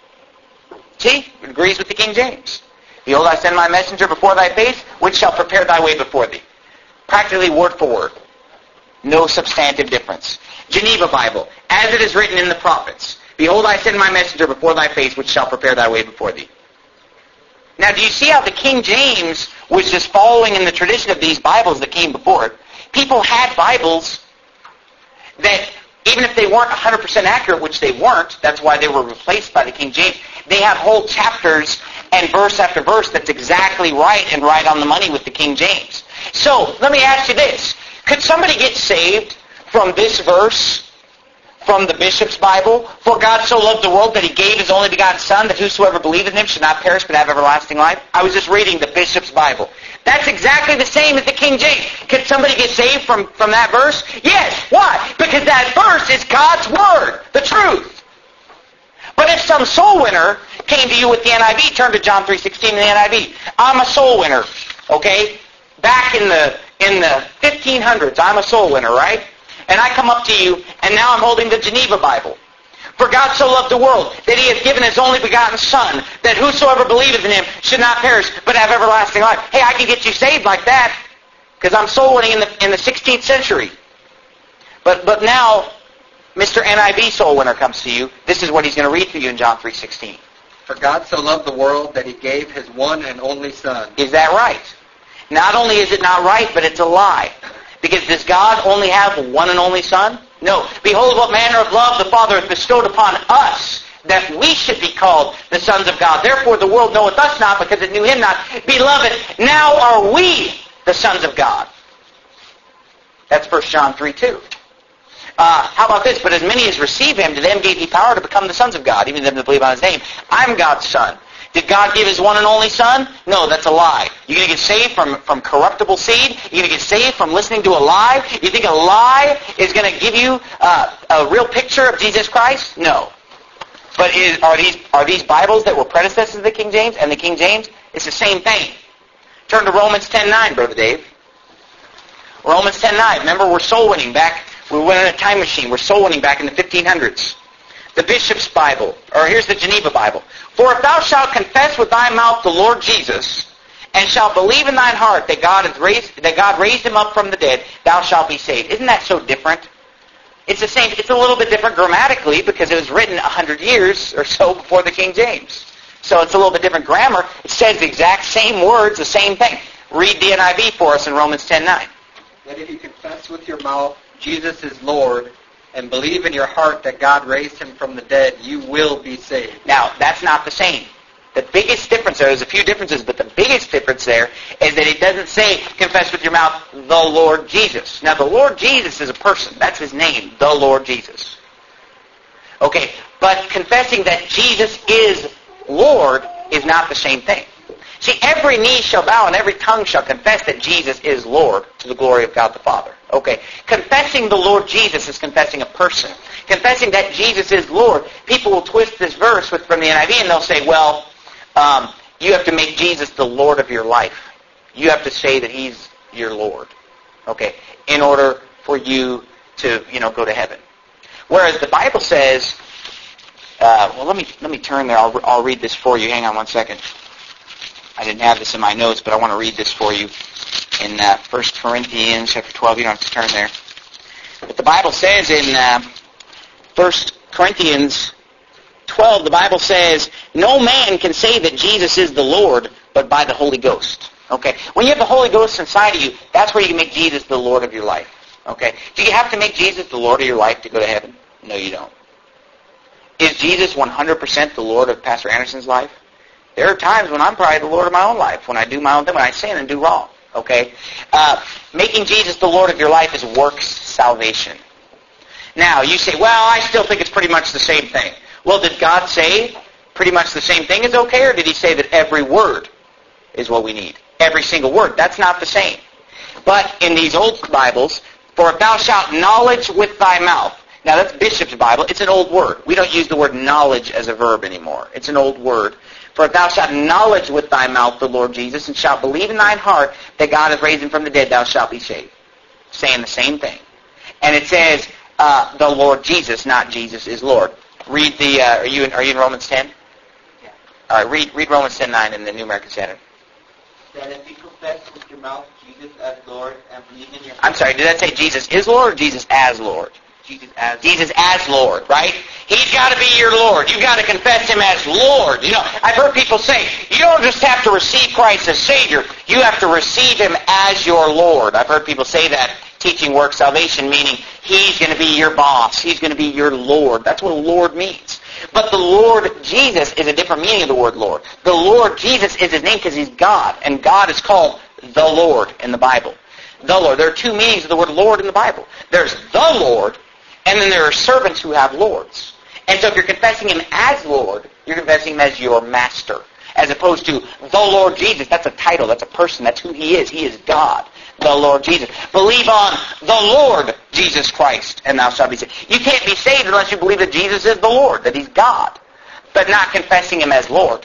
See? It agrees with the King James. Behold, I send my messenger before thy face, which shall prepare thy way before thee. Practically word for word. No substantive difference. Geneva Bible. As it is written in the prophets. Behold, I send my messenger before thy face, which shall prepare thy way before thee. Now, do you see how the King James was just following in the tradition of these Bibles that came before it? People had Bibles that, even if they weren't one hundred percent accurate, which they weren't, that's why they were replaced by the King James, they have whole chapters and verse after verse that's exactly right and right on the money with the King James. So, let me ask you this. Could somebody get saved from this verse from the Bishop's Bible? For God so loved the world that he gave his only begotten Son, that whosoever believeth in him should not perish but have everlasting life. I was just reading the Bishop's Bible. That's exactly the same as the King James. Could somebody get saved from, from that verse? Yes. Why? Because that verse is God's Word, the truth. But if some soul winner came to you with the N I V, turn to John three sixteen in the N I V. I'm a soul winner, okay? Back in the in the fifteen hundreds, I'm a soul winner, right? And I come up to you, and now I'm holding the Geneva Bible. For God so loved the world that he hath given his only begotten Son, that whosoever believeth in him should not perish, but have everlasting life. Hey, I can get you saved like that, because I'm soul winning in the in the sixteenth century. But but now, Mister N I V soul winner comes to you. This is what he's going to read for you in John three sixteen. For God so loved the world that he gave his one and only Son. Is that right? Not only is it not right, but it's a lie. Because does God only have one and only Son? No. Behold, what manner of love the Father hath bestowed upon us, that we should be called the sons of God. Therefore the world knoweth us not, because it knew him not. Beloved, now are we the sons of God. That's First John three two. Uh, how about this? But as many as receive him, to them gave he power to become the sons of God, even them that believe on his name. I'm God's Son. Did God give his one and only Son? No, that's a lie. You're going to get saved from, from corruptible seed? You're going to get saved from listening to a lie? You think a lie is going to give you uh, a real picture of Jesus Christ? No. But is, are these are these Bibles that were predecessors of the King James and the King James? It's the same thing. Turn to Romans ten nine, Brother Dave. Romans ten nine. Remember, we're soul winning back. We went in a time machine. We're soul winning back in the fifteen hundreds. The Bishop's Bible, or here's the Geneva Bible. For if thou shalt confess with thy mouth the Lord Jesus, and shalt believe in thine heart that God hath raised that God raised him up from the dead, thou shalt be saved. Isn't that so different? It's the same. It's a little bit different grammatically because it was written a hundred years or so before the King James. So it's a little bit different grammar. It says the exact same words, the same thing. Read the N I V for us in Romans ten nine. That if you confess with your mouth Jesus is Lord, and believe in your heart that God raised him from the dead, you will be saved. Now, that's not the same. The biggest difference, there's a few differences, but the biggest difference there is that it doesn't say, confess with your mouth, the Lord Jesus. Now, the Lord Jesus is a person. That's his name, the Lord Jesus. Okay, but confessing that Jesus is Lord is not the same thing. See, every knee shall bow and every tongue shall confess that Jesus is Lord to the glory of God the Father. Okay, confessing the Lord Jesus is confessing a person. Confessing that Jesus is Lord, people will twist this verse with, from the N I V and they'll say, well, um, you have to make Jesus the Lord of your life. You have to say that he's your Lord, okay, in order for you to, you know, go to heaven. Whereas the Bible says, uh, well, let me let me turn there. I'll, I'll read this for you. Hang on one second. I didn't have this in my notes, but I want to read this for you in uh, First Corinthians chapter twelve. You don't have to turn there. But the Bible says in uh, First Corinthians twelve, the Bible says, no man can say that Jesus is the Lord but by the Holy Ghost. Okay? When you have the Holy Ghost inside of you, that's where you can make Jesus the Lord of your life. Okay? Do you have to make Jesus the Lord of your life to go to heaven? No, you don't. Is Jesus one hundred percent the Lord of Pastor Anderson's life? There are times when I'm probably the Lord of my own life, when I do my own thing, when I sin and do wrong. Okay? Uh, making Jesus the Lord of your life is works salvation. Now, you say, well, I still think it's pretty much the same thing. Well, did God say pretty much the same thing is okay, or did he say that every word is what we need? Every single word. That's not the same. But in these old Bibles, for if thou shalt knowledge with thy mouth. Now, that's Bishop's Bible. It's an old word. We don't use the word knowledge as a verb anymore. It's an old word. For if thou shalt knowledge with thy mouth the Lord Jesus, and shalt believe in thine heart that God hath raised him from the dead, thou shalt be saved. Saying the same thing. And it says, uh, the Lord Jesus, not Jesus is Lord. Read the, uh, are you in, are you in Romans ten? Yeah. All right, read, read Romans ten nine in the New American Standard. That if you confess with your mouth Jesus as Lord and believe in your heart... I'm sorry, did that say Jesus is Lord or Jesus as Lord? Jesus as Jesus as Lord, right? He's got to be your Lord. You've got to confess him as Lord. You know, I've heard people say, you don't just have to receive Christ as Savior, you have to receive him as your Lord. I've heard people say that, teaching work salvation, meaning he's going to be your boss. He's going to be your Lord. That's what Lord means. But the Lord Jesus is a different meaning of the word Lord. The Lord Jesus is his name because he's God, and God is called the Lord in the Bible. The Lord. There are two meanings of the word Lord in the Bible. There's the Lord, and then there are servants who have lords. And so if you're confessing him as Lord, you're confessing him as your master. As opposed to the Lord Jesus. That's a title. That's a person. That's who he is. He is God. The Lord Jesus. Believe on the Lord Jesus Christ, and thou shalt be saved. You can't be saved unless you believe that Jesus is the Lord, that he's God. But not confessing him as Lord.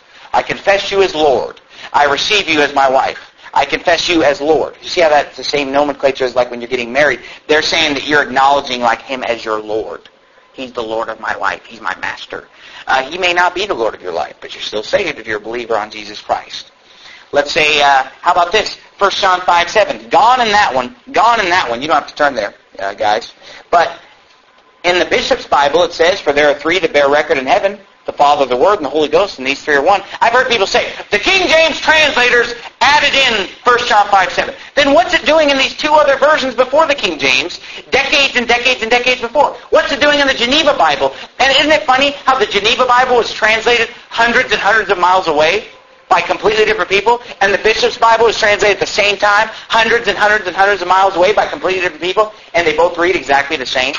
I confess you as Lord. I receive you as my wife. I confess you as Lord. You see how that's the same nomenclature as like when you're getting married? They're saying that you're acknowledging like him as your Lord. He's the Lord of my life. He's my master. Uh, he may not be the Lord of your life, but you're still saved if you're a believer on Jesus Christ. Let's say, uh, how about this? First John five seven. Gone in that one. Gone in that one. You don't have to turn there, uh, guys. But in the Bishop's Bible it says, for there are three that bear record in heaven, the Father, the Word, and the Holy Ghost, and these three are one. I've heard people say, the King James translators added in First John five seven. Then what's it doing in these two other versions before the King James, decades and decades and decades before? What's it doing in the Geneva Bible? And isn't it funny how the Geneva Bible was translated hundreds and hundreds of miles away by completely different people, and the Bishop's Bible was translated at the same time, hundreds and hundreds and hundreds of miles away by completely different people, and they both read exactly the same?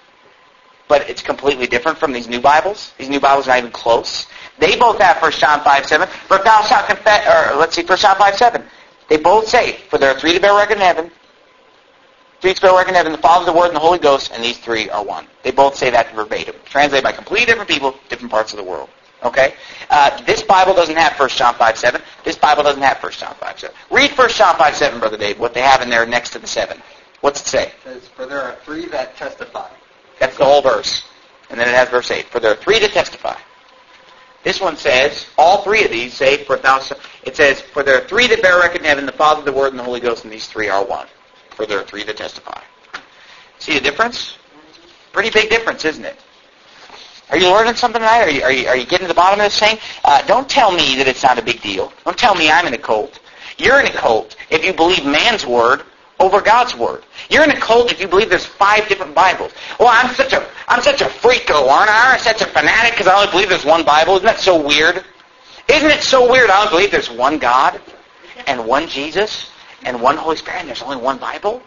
But it's completely different from these new Bibles. These new Bibles are not even close. They both have First John five seven. For if thou shalt confess, or let's see, First John five seven. They both say, for there are three to bear record in heaven, three to bear record in heaven, the Father, the Word, and the Holy Ghost, and these three are one. They both say that verbatim. Translated by completely different people, different parts of the world. Okay? Uh, this Bible doesn't have First John five seven. This Bible doesn't have First John five seven. Read First John five seven, Brother Dave, what they have in there next to the seven. What's it say? It says, for there are three that testify. That's the whole verse. And then it has verse eight. For there are three to testify. This one says, all three of these say, for thou, it says, for there are three that bear record in heaven, the Father, the Word, and the Holy Ghost, and these three are one. For there are three that testify. See the difference? Pretty big difference, isn't it? Are you learning something tonight? Are you, are you, are you getting to the bottom of this thing? Uh, don't tell me that it's not a big deal. Don't tell me I'm in a cult. You're in a cult if you believe man's word over God's word. You're in a cult if you believe there's five different Bibles. Well, I'm such a I'm such a freako, aren't I? I'm such a fanatic because I only believe there's one Bible. Isn't that so weird? Isn't it so weird I only believe there's one God and one Jesus and one Holy Spirit and there's only one Bible?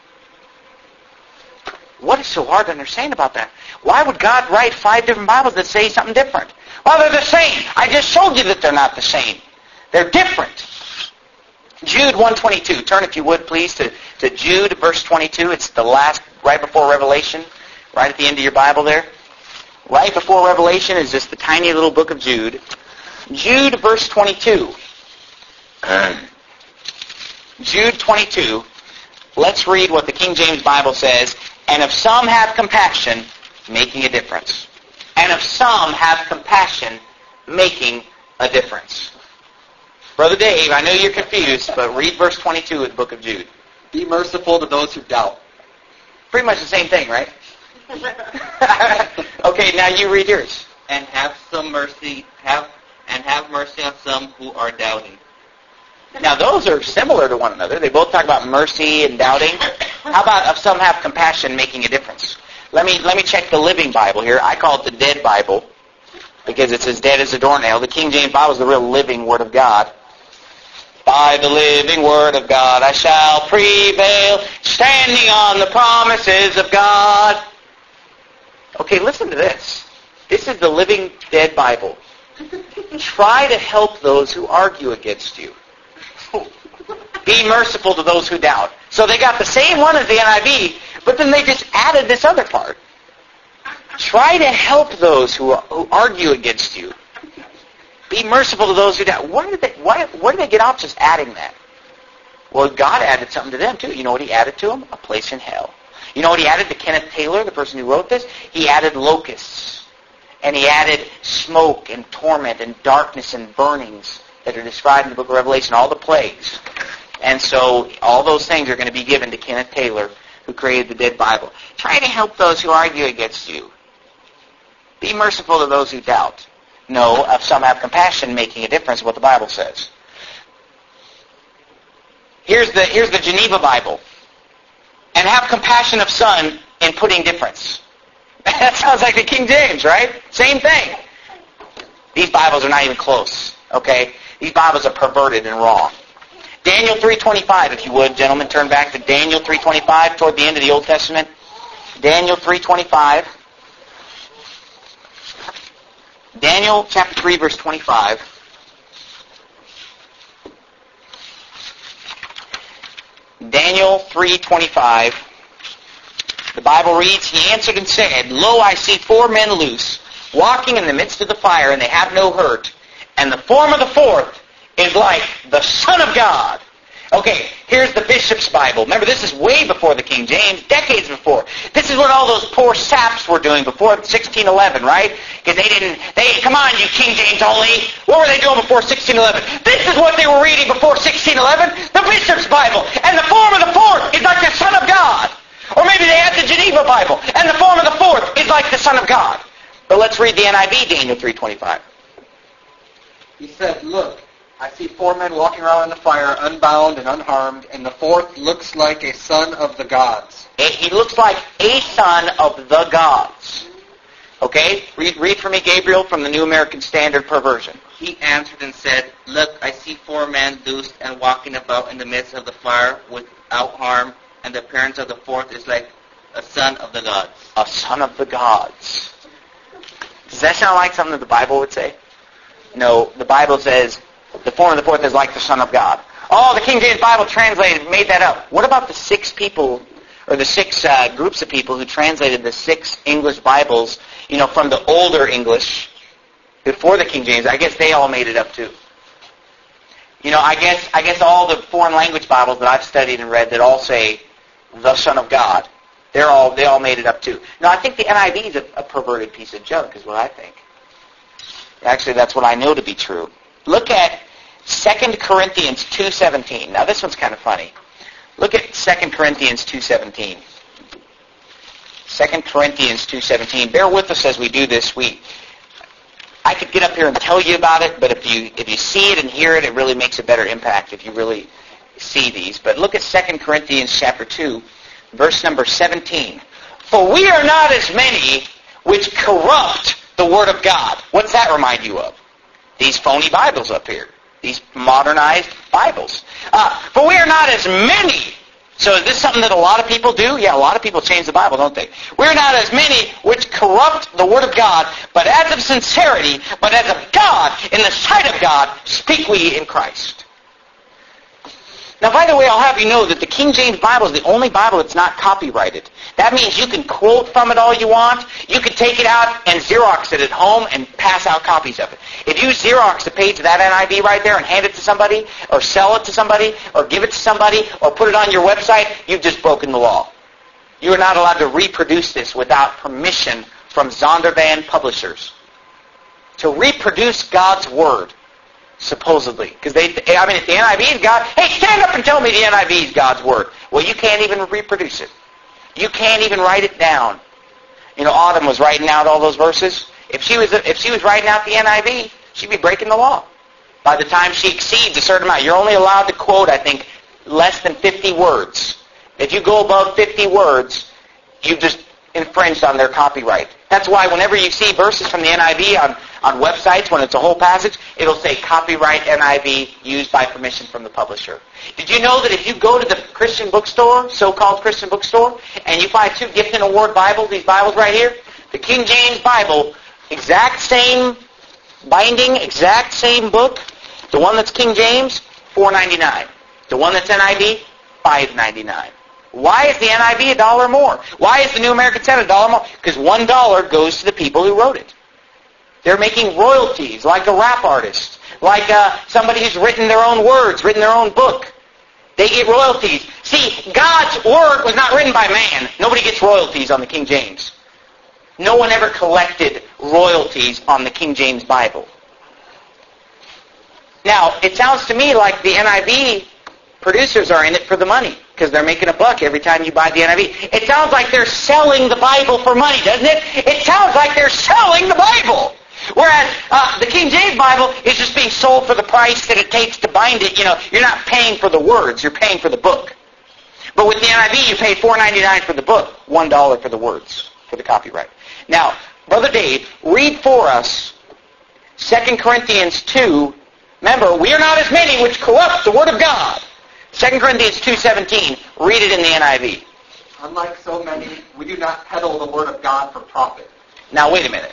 What is so hard to understand about that? Why would God write five different Bibles that say something different? Well, they're the same. I just showed you that they're not the same. They're different. Jude one twenty-two. Turn, if you would, please, to, to Jude, verse twenty-two. It's the last, right before Revelation, right at the end of your Bible there. Right before Revelation is just the tiny little book of Jude. Jude, verse twenty-two. Jude twenty-two. Let's read what the King James Bible says. And if some have compassion, making a difference. And if some have compassion, making a difference. Brother Dave, I know you're confused, but read verse twenty-two of the book of Jude. Be merciful to those who doubt. Pretty much the same thing, right? Okay, now you read yours. And have some mercy, have and have mercy on some who are doubting. Now those are similar to one another. They both talk about mercy and doubting. How about if some have compassion, making a difference? Let me let me check the Living Bible here. I call it the Dead Bible because it's as dead as a doornail. The King James Bible is the real living Word of God. By the living Word of God I shall prevail, standing on the promises of God. Okay, listen to this. This is the Living Dead Bible. Try to help those who argue against you. Be merciful to those who doubt. So they got the same one as the N I V, but then they just added this other part. Try to help those who, who argue against you. Be merciful to those who doubt. Why did they, why, where did they get off just adding that? Well, God added something to them, too. You know what He added to them? A place in hell. You know what He added to Kenneth Taylor, the person who wrote this? He added locusts. And He added smoke and torment and darkness and burnings that are described in the book of Revelation, all the plagues. And so all those things are going to be given to Kenneth Taylor, who created the Dead Bible. Try to help those who argue against you. Be merciful to those who doubt. No, of some have compassion, making a difference, what the Bible says. Here's the here's the Geneva Bible. And have compassion of son in putting difference. That sounds like the King James, right? Same thing. These Bibles are not even close, okay? These Bibles are perverted and wrong. Daniel three twenty-five, if you would, gentlemen, turn back to Daniel three twenty-five, toward the end of the Old Testament. Daniel three twenty-five. Daniel chapter three, verse twenty-five. Daniel three twenty-five. The Bible reads, He answered and said, Lo, I see four men loose, walking in the midst of the fire, and they have no hurt. And the form of the fourth is like the Son of God. Okay, here's the Bishop's Bible. Remember, this is way before the King James, decades before. This is what all those poor saps were doing before sixteen eleven, right? Because they didn't, they, come on, you King James only. What were they doing before sixteen eleven? This is what they were reading before sixteen eleven, the Bishop's Bible. And the form of the fourth is like the Son of God. Or maybe they had the Geneva Bible, and the form of the fourth is like the Son of God. But let's read the N I V, Daniel three twenty-five. He said, Look, I see four men walking around in the fire, unbound and unharmed, and the fourth looks like a son of the gods. He looks like a son of the gods. Okay? Read, read for me, Gabriel, from the New American Standard Perversion. He answered and said, Look, I see four men loosed and walking about in the midst of the fire without harm, and the appearance of the fourth is like a son of the gods. A son of the gods. Does that sound like something that the Bible would say? No, the Bible says, the form of the fourth is like the Son of God. Oh, the King James Bible translated, made that up. What about the six people, or the six uh, groups of people who translated the six English Bibles, you know, from the older English before the King James? I guess they all made it up too. You know, I guess I guess all the foreign language Bibles that I've studied and read that all say the Son of God, they're all they all made it up too. No, I think the N I V is a, a perverted piece of junk, is what I think. Actually, that's what I know to be true. Look at Second Corinthians two seventeen. Now, this one's kind of funny. Look at Second Corinthians two seventeen. Second Corinthians two seventeen. Bear with us as we do this. We, I could get up here and tell you about it, but if you if you see it and hear it, it really makes a better impact if you really see these. But look at Second Corinthians chapter two, verse number seventeen. For we are not as many which corrupt the Word of God. What's that remind you of? These phony Bibles up here. These modernized Bibles. Uh, for we are not as many. So is this something that a lot of people do? Yeah, a lot of people change the Bible, don't they? We're not as many which corrupt the Word of God, but as of sincerity, but as of God, in the sight of God, speak we in Christ. Now, by the way, I'll have you know that the King James Bible is the only Bible that's not copyrighted. That means you can quote from it all you want. You can take it out and Xerox it at home and pass out copies of it. If you Xerox a page of that N I V right there and hand it to somebody, or sell it to somebody, or give it to somebody, or put it on your website, you've just broken the law. You are not allowed to reproduce this without permission from Zondervan Publishers. To reproduce God's Word, supposedly. Because they, I mean, if the N I V is God, hey, stand up and tell me the N I V is God's Word. Well, you can't even reproduce it. You can't even write it down. You know, Autumn was writing out all those verses. If she was if she was writing out the N I V, she'd be breaking the law. By the time she exceeds a certain amount, you're only allowed to quote, I think, less than fifty words. If you go above fifty words, you just infringed on their copyright. That's why whenever you see verses from the N I V on, on websites, when it's a whole passage, it'll say copyright N I V used by permission from the publisher. Did you know that if you go to the Christian bookstore, so-called Christian bookstore, and you buy two Gift and Award Bibles, these Bibles right here, the King James Bible, exact same binding, exact same book, the one that's King James, four ninety-nine. The one that's N I V, five ninety-nine. Why is the N I V a dollar more? Why is the New American Standard a dollar more? Because one dollar goes to the people who wrote it. They're making royalties, like a rap artist, like uh, somebody who's written their own words, written their own book. They get royalties. See, God's Word was not written by man. Nobody gets royalties on the King James. No one ever collected royalties on the King James Bible. Now, it sounds to me like the N I V producers are in it for the money, because they're making a buck every time you buy the N I V. It sounds like they're selling the Bible for money, doesn't it? It sounds like they're selling the Bible. Whereas uh, the King James Bible is just being sold for the price that it takes to bind it. You know, you're not paying for the words, you're paying for the book. But with the N I V, you pay four ninety-nine for the book, one dollar for the words, for the copyright. Now, Brother Dave, read for us Second Corinthians two. Remember, we are not as many which corrupt the Word of God. Second Corinthians two seventeen. Read it in the N I V. Unlike so many, we do not peddle the Word of God for profit. Now, wait a minute.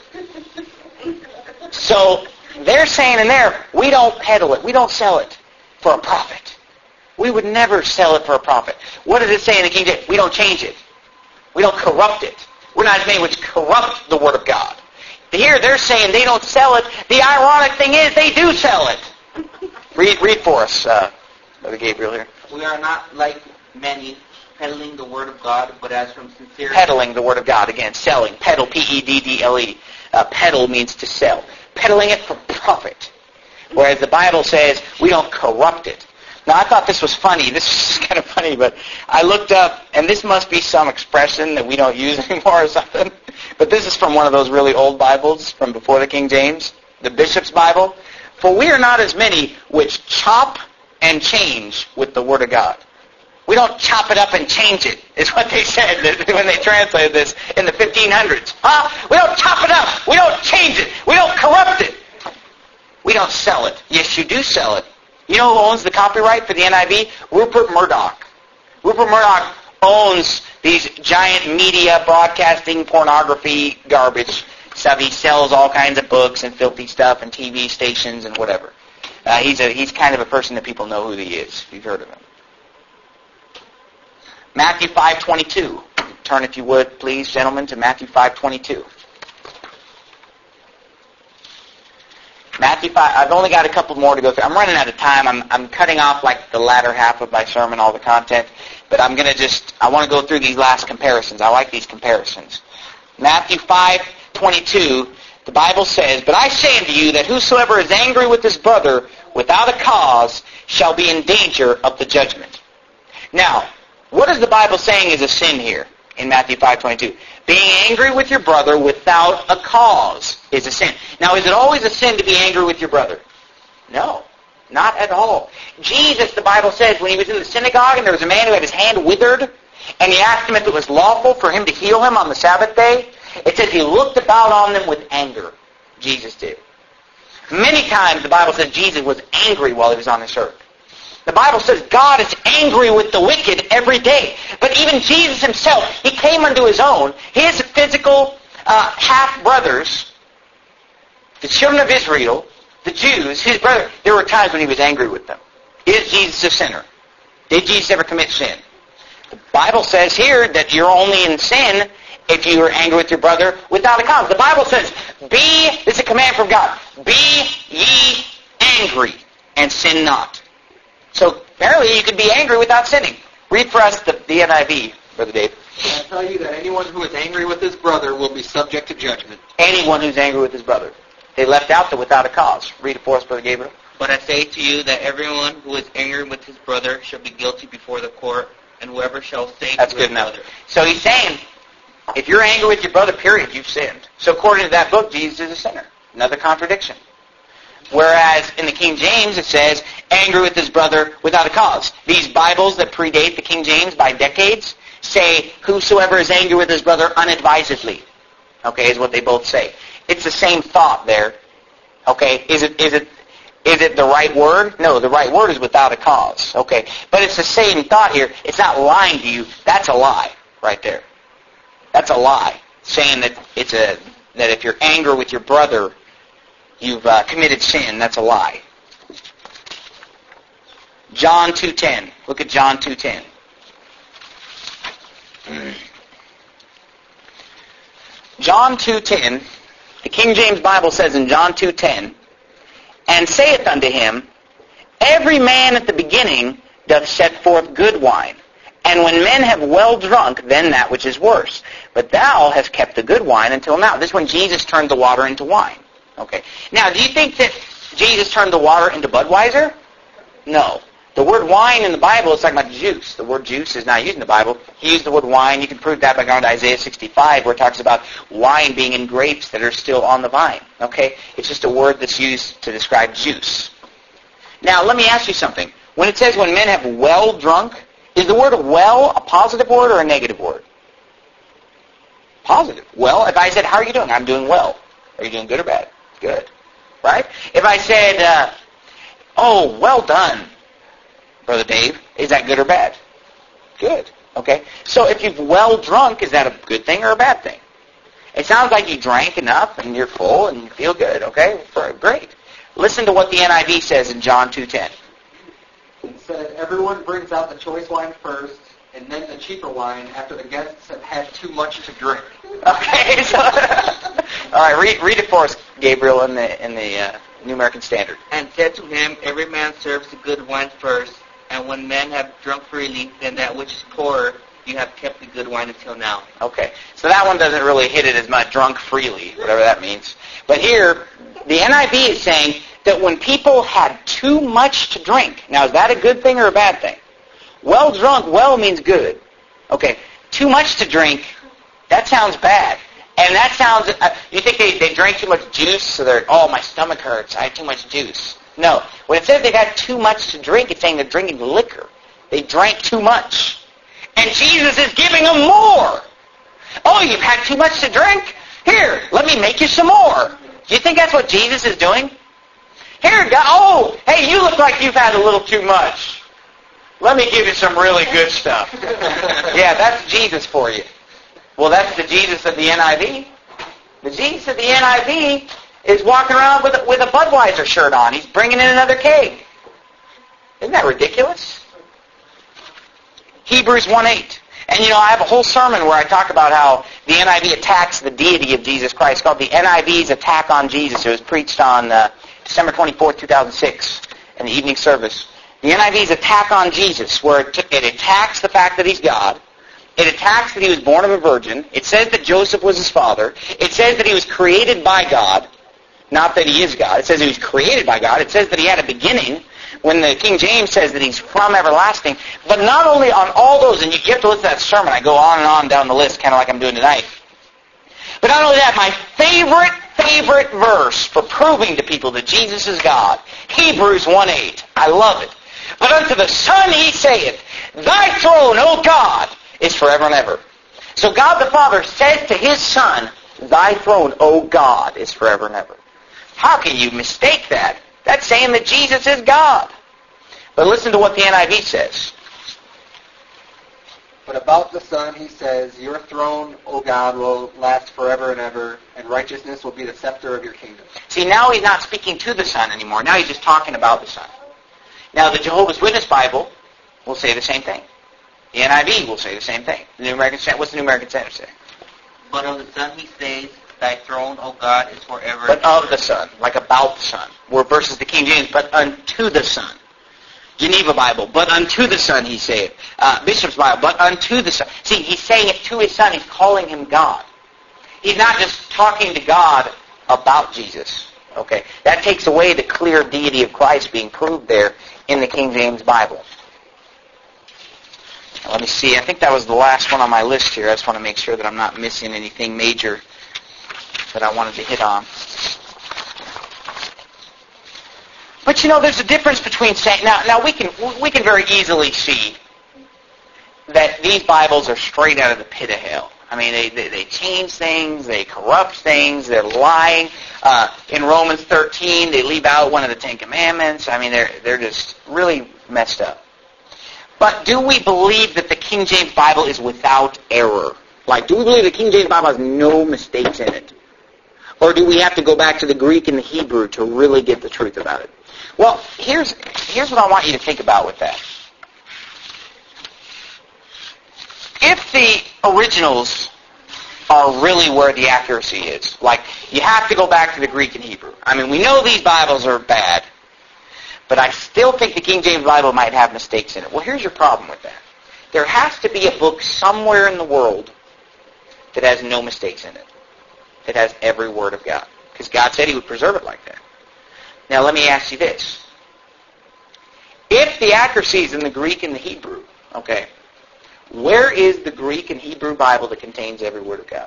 So, they're saying in there, we don't peddle it. We don't sell it for a profit. We would never sell it for a profit. What does it say in the King James? We don't change it. We don't corrupt it. We're not as many which corrupt the Word of God. Here, they're saying they don't sell it. The ironic thing is, they do sell it. Read, read for us, uh, Brother Gabriel here. We are not like many peddling the Word of God, but as from sincerity. Peddling the Word of God, again, selling. Peddle, P E D D L E. Uh, peddle means to sell. Peddling it for profit. Whereas the Bible says we don't corrupt it. Now, I thought this was funny. This is kind of funny, but I looked up, and this must be some expression that we don't use anymore or something. But this is from one of those really old Bibles from before the King James, the Bishop's Bible. For we are not as many which chop and change with the Word of God. We don't chop it up and change it, is what they said when they translated this in the fifteen hundreds. Huh? We don't chop it up. We don't change it. We don't corrupt it. We don't sell it. Yes, you do sell it. You know who owns the copyright for the N I V? Rupert Murdoch. Rupert Murdoch owns these giant media broadcasting pornography garbage stuff. He sells all kinds of books and filthy stuff and T V stations and whatever. Uh, he's a he's kind of a person that people know who he is. If you've heard of him. Matthew five twenty-two. Turn, if you would, please, gentlemen, to Matthew five twenty-two. Matthew five, I've only got a couple more to go through. I'm running out of time. I'm, I'm cutting off like the latter half of my sermon, all the content. But I'm going to just, I want to go through these last comparisons. I like these comparisons. Matthew five twenty-two, the Bible says, But I say unto you that whosoever is angry with his brother without a cause shall be in danger of the judgment. Now, what is the Bible saying is a sin here in Matthew five twenty-two? Being angry with your brother without a cause is a sin. Now, is it always a sin to be angry with your brother? No, not at all. Jesus, the Bible says, when he was in the synagogue and there was a man who had his hand withered, and he asked him if it was lawful for him to heal him on the Sabbath day, it says he looked about on them with anger. Jesus did. Many times the Bible says Jesus was angry while he was on this earth. The Bible says God is angry with the wicked every day. But even Jesus himself, he came unto his own. His physical uh, half-brothers, the children of Israel, the Jews, his brother, there were times when he was angry with them. Is Jesus a sinner? Did Jesus ever commit sin? The Bible says here that you're only in sin if you are angry with your brother without a cause. The Bible says, be, this is a command from God, be ye angry and sin not. So apparently you could be angry without sinning. Read for us the, the N I V, Brother Dave. I tell you that anyone who is angry with his brother will be subject to judgment. Anyone who's angry with his brother. They left out the without a cause. Read it for us, Brother Gabriel. But I say to you that everyone who is angry with his brother shall be guilty before the court, and whoever shall say That's to good his enough. brother. So he's saying, if you're angry with your brother, period, you've sinned. So according to that book, Jesus is a sinner. Another contradiction. Whereas in the King James it says, angry with his brother without a cause. These Bibles that predate the King James by decades, say, whosoever is angry with his brother unadvisedly. Okay, is what they both say. It's the same thought there. Okay, is it is it is it the right word? No, the right word is without a cause. Okay, but it's the same thought here. It's not lying to you. That's a lie right there. That's a lie. Saying that it's a that if you're angry with your brother, you've uh, committed sin. That's a lie. John two ten. Look at John two ten. John two ten, the King James Bible says in John two ten, and saith unto him, every man at the beginning doth set forth good wine, and when men have well drunk, then that which is worse. But thou hast kept the good wine until now. This is when Jesus turned the water into wine. Okay. Now, do you think that Jesus turned the water into Budweiser? No. The word wine in the Bible is talking about juice. The word juice is not used in the Bible. He used the word wine. You can prove that by going to Isaiah sixty-five, where it talks about wine being in grapes that are still on the vine. Okay? It's just a word that's used to describe juice. Now, let me ask you something. When it says when men have well drunk, is the word well a positive word or a negative word? Positive. Well, if I said, how are you doing? I'm doing well. Are you doing good or bad? Good. Right? If I said, uh, oh, well done, Brother Dave, is that good or bad? Good. Okay? So if you've well drunk, is that a good thing or a bad thing? It sounds like you drank enough and you're full and you feel good. Okay? Great. Listen to what the N I V says in John two ten. It said, everyone brings out the choice wine first, and then the cheaper wine after the guests have had too much to drink. Okay, so all right, read read it for us, Gabriel, in the in the uh, New American Standard. And said to him, every man serves the good wine first, and when men have drunk freely, then that which is poorer, you have kept the good wine until now. Okay, so that one doesn't really hit it as much, drunk freely, whatever that means. But here, the N I V is saying that when people had too much to drink, now is that a good thing or a bad thing? Well drunk, well means good. Okay, too much to drink, that sounds bad. And that sounds, uh, you think they, they drank too much juice, so they're, oh, my stomach hurts, I had too much juice. No, when it says they've had too much to drink, it's saying they're drinking liquor. They drank too much. And Jesus is giving them more. Oh, you've had too much to drink? Here, let me make you some more. Do you think that's what Jesus is doing? Here, God, oh, hey, you look like you've had a little too much. Let me give you some really good stuff. Yeah, that's Jesus for you. Well, that's the Jesus of the N I V. The Jesus of the N I V is walking around with a, with a Budweiser shirt on. He's bringing in another keg. Isn't that ridiculous? Hebrews one eight. And, you know, I have a whole sermon where I talk about how the N I V attacks the deity of Jesus Christ. It's called the N I V's Attack on Jesus. It was preached on uh, December twenty-fourth, two thousand six in the evening service. The N I V's Attack on Jesus, where it, it attacks the fact that he's God. It attacks that he was born of a virgin. It says that Joseph was his father. It says that he was created by God, not that he is God. It says he was created by God. It says that he had a beginning, when the King James says that he's from everlasting. But not only on all those, and you have to listen to that sermon. I go on and on down the list, kind of like I'm doing tonight. But not only that, my favorite, favorite verse for proving to people that Jesus is God, Hebrews one eight. I love it. But unto the Son he saith, Thy throne, O God, is forever and ever. So God the Father said to his Son, Thy throne, O God, is forever and ever. How can you mistake that? That's saying that Jesus is God. But listen to what the N I V says. But about the Son he says, Your throne, O God, will last forever and ever, and righteousness will be the scepter of your kingdom. See, now he's not speaking to the Son anymore. Now he's just talking about the Son. Now the Jehovah's Witness Bible will say the same thing. The N I V will say the same thing. The New American Standard, what's the New American Standard say? But of the Son he says, Thy throne, O God, is forever. But of the Son, like about the Son. Where versus the King James, but unto the Son. Geneva Bible, but unto the Son he saith. Uh, Bishop's Bible, but unto the Son. See, he's saying it to his Son. He's calling him God. He's not just talking to God about Jesus. Okay, that takes away the clear deity of Christ being proved there in the King James Bible. Now, let me see. I think that was the last one on my list here. I just want to make sure that I'm not missing anything major that I wanted to hit on. But you know, there's a difference between saying now. Now we can we can very easily see that these Bibles are straight out of the pit of hell. I mean, they, they, they change things, they corrupt things, they're lying. Uh, in Romans thirteen, they leave out one of the Ten Commandments. I mean, they're, they're just really messed up. But do we believe that the King James Bible is without error? Like, do we believe the King James Bible has no mistakes in it? Or do we have to go back to the Greek and the Hebrew to really get the truth about it? Well, here's, here's what I want you to think about with that. If the originals are really where the accuracy is, like you have to go back to the Greek and Hebrew. I mean, we know these Bibles are bad, but I still think the King James Bible might have mistakes in it. Well, here's your problem with that. There has to be a book somewhere in the world that has no mistakes in it, that has every word of God, because God said He would preserve it like that. Now, let me ask you this. If the accuracy is in the Greek and the Hebrew, okay, where is the Greek and Hebrew Bible that contains every word of God?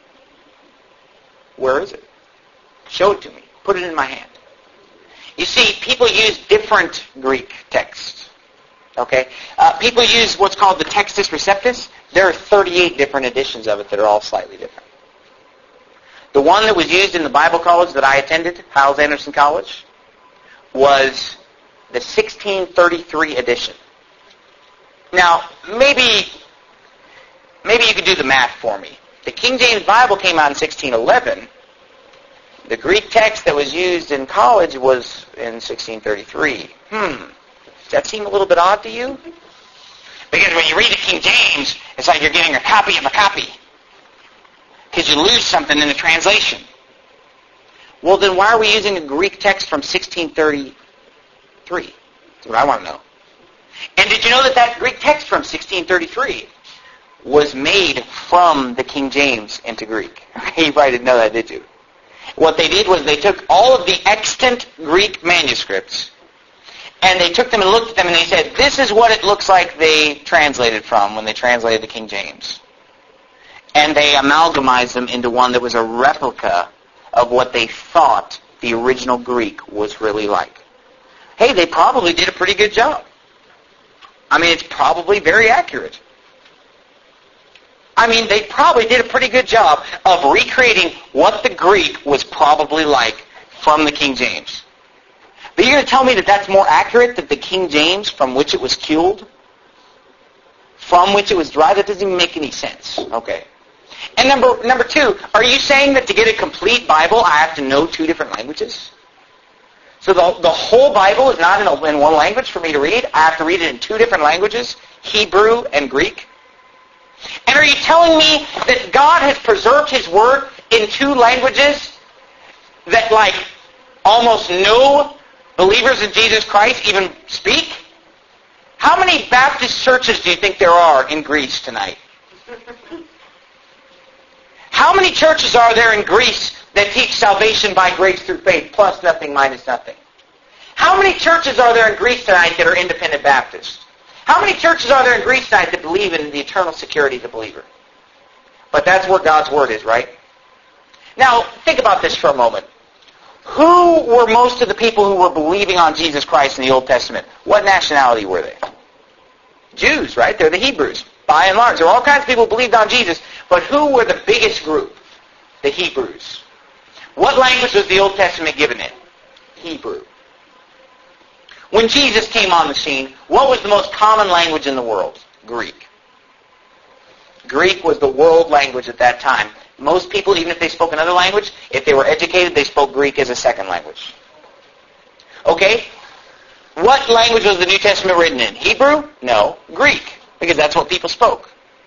Where is it? Show it to me. Put it in my hand. You see, people use different Greek texts. Okay? Uh, people use what's called the Textus Receptus. There are thirty-eight different editions of it that are all slightly different. The one that was used in the Bible college that I attended, Hyles Anderson College, was the sixteen thirty-three edition. Now, maybe maybe you could do the math for me. The King James Bible came out in sixteen eleven. The Greek text that was used in college was in sixteen thirty-three. Hmm. Does that seem a little bit odd to you? Because when you read the King James, it's like you're getting a copy of a copy. Because you lose something in the translation. Well, then why are we using a Greek text from sixteen thirty-three? That's what I want to know. And did you know that that Greek text from sixteen thirty-three was made from the King James into Greek? You probably didn't know that, did you? What they did was they took all of the extant Greek manuscripts and they took them and looked at them and they said, this is what it looks like they translated from when they translated the King James. And they amalgamized them into one that was a replica of what they thought the original Greek was really like. Hey, they probably did a pretty good job. I mean, it's probably very accurate. I mean, they probably did a pretty good job of recreating what the Greek was probably like from the King James. But you're going to tell me that that's more accurate than the King James from which it was culled? From which it was derived? That doesn't even make any sense. Okay. And number number two, are you saying that to get a complete Bible, I have to know two different languages? So the, the whole Bible is not in, a, in one language for me to read? I have to read it in two different languages, Hebrew and Greek? And are you telling me that God has preserved His Word in two languages that, like, almost no believers in Jesus Christ even speak? How many Baptist churches do you think there are in Greece tonight? How many churches are there in Greece that teach salvation by grace through faith, plus nothing, minus nothing? How many churches are there in Greece tonight that are independent Baptists? How many churches are there in Greece tonight that believe in the eternal security of the believer? But that's where God's Word is, right? Now, think about this for a moment. Who were most of the people who were believing on Jesus Christ in the Old Testament? What nationality were they? Jews, right? They're the Hebrews. By and large, there were all kinds of people who believed on Jesus, but who were the biggest group? The Hebrews. What language was the Old Testament given in? Hebrew. When Jesus came on the scene, what was the most common language in the world? Greek. Greek was the world language at that time. Most people, even if they spoke another language, if they were educated, they spoke Greek as a second language. Okay? What language was the New Testament written in? Hebrew? No. Greek. Because that's what people spoke.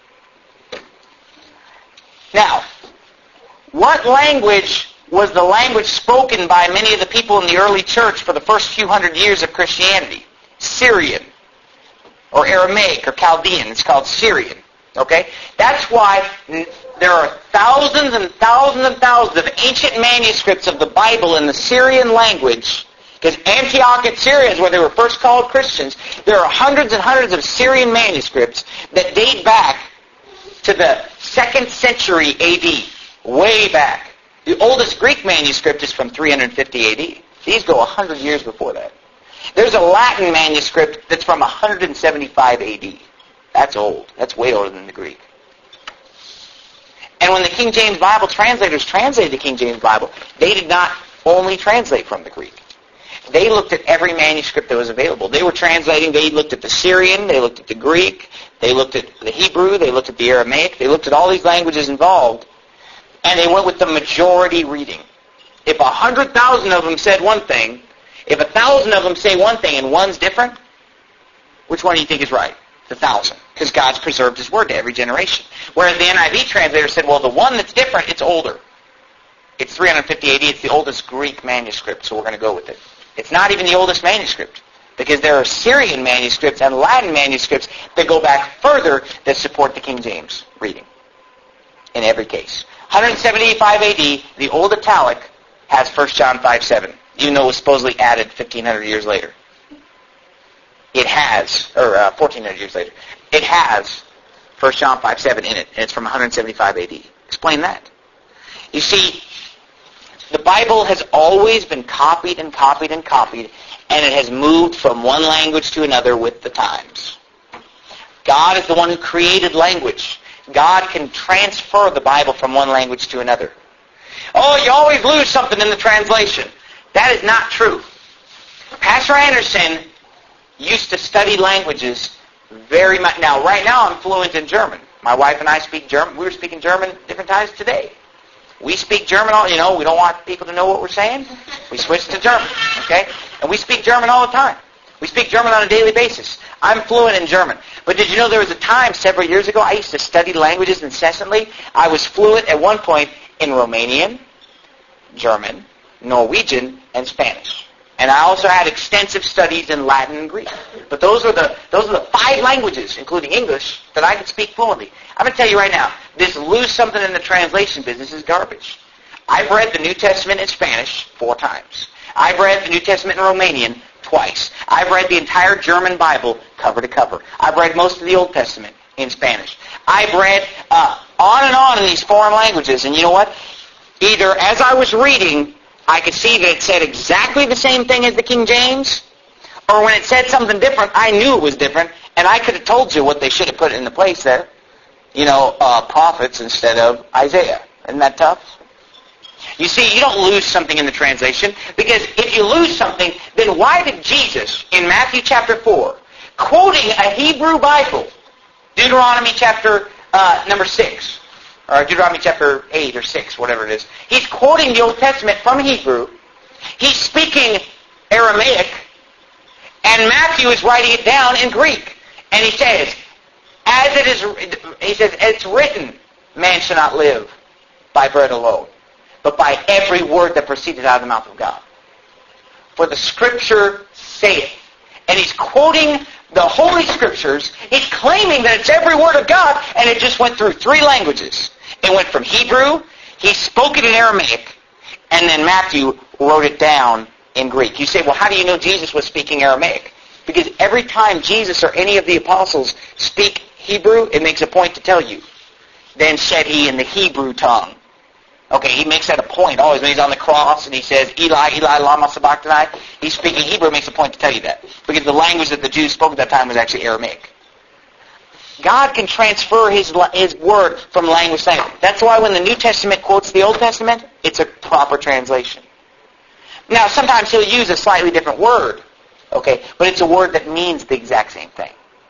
Now, what language was the language spoken by many of the people in the early church for the first few hundred years of Christianity? Syrian, or Aramaic, or Chaldean. It's called Syrian. Okay? That's why there are thousands and thousands and thousands of ancient manuscripts of the Bible in the Syrian language. Because Antioch at Syria is where they were first called Christians. There are hundreds and hundreds of Syrian manuscripts that date back to the second century A D. Way back. The oldest Greek manuscript is from three hundred fifty A D. These go one hundred years before that. There's a Latin manuscript that's from one hundred seventy-five A D. That's old. That's way older than the Greek. And when the King James Bible translators translated the King James Bible, they did not only translate from the Greek. They looked at every manuscript that was available. They were translating, they looked at the Syrian, they looked at the Greek, they looked at the Hebrew, they looked at the Aramaic, they looked at all these languages involved, and they went with the majority reading. If a hundred thousand of them said one thing, if a thousand of them say one thing and one's different, which one do you think is right? The thousand. Because God's preserved His Word to every generation. Whereas the N I V translator said, well, the one that's different, it's older. It's three hundred fifty A D, it's the oldest Greek manuscript, so we're going to go with it. It's not even the oldest manuscript, because there are Syrian manuscripts and Latin manuscripts that go back further that support the King James reading. In every case. one seventy-five A D, the Old Italic has First John five seven, even though it was supposedly added fifteen hundred years later. It has, or uh, fourteen hundred years later, it has First John five seven in it, and it's from one seventy-five A D. Explain that. You see, the Bible has always been copied and copied and copied, and it has moved from one language to another with the times. God is the one who created language. God can transfer the Bible from one language to another. Oh, you always lose something in the translation. That is not true. Pastor Anderson used to study languages very much. Now, right now I'm fluent in German. My wife and I speak German. We were speaking German different times today. We speak German all, you know, we don't want people to know what we're saying. We switch to German, okay? And we speak German all the time. We speak German on a daily basis. I'm fluent in German. But did you know there was a time several years ago I used to study languages incessantly? I was fluent at one point in Romanian, German, Norwegian, and Spanish. And I also had extensive studies in Latin and Greek. But those are the those are the five languages, including English, that I could speak fluently. I'm going to tell you right now, this lose something in the translation business is garbage. I've read the New Testament in Spanish four times. I've read the New Testament in Romanian twice. I've read the entire German Bible cover to cover. I've read most of the Old Testament in Spanish. I've read uh, on and on in these foreign languages. And you know what? Either as I was reading, I could see that it said exactly the same thing as the King James, or when it said something different, I knew it was different, and I could have told you what they should have put in the place there. You know, uh, prophets instead of Isaiah. Isn't that tough? You see, you don't lose something in the translation, because if you lose something, then why did Jesus, in Matthew chapter four, quoting a Hebrew Bible, Deuteronomy chapter uh, number six, or Deuteronomy chapter eight or six, whatever it is. He's quoting the Old Testament from Hebrew. He's speaking Aramaic, and Matthew is writing it down in Greek. And he says, as it is, he says, it's written, man shall not live by bread alone, but by every word that proceeded out of the mouth of God. For the Scripture saith. And he's quoting the Holy Scriptures. He's claiming that it's every word of God, and it just went through three languages. It went from Hebrew, he spoke it in Aramaic, and then Matthew wrote it down in Greek. You say, well, how do you know Jesus was speaking Aramaic? Because every time Jesus or any of the apostles speak Hebrew, it makes a point to tell you. Then said he in the Hebrew tongue. Okay, he makes that a point always when he's on the cross and he says, Eli, Eli, lama sabachthani. He's speaking Hebrew, makes a point to tell you that. Because the language that the Jews spoke at that time was actually Aramaic. God can transfer His His word from language to language. That's why when the New Testament quotes the Old Testament, it's a proper translation. Now, sometimes He'll use a slightly different word, okay, but it's a word that means the exact same thing.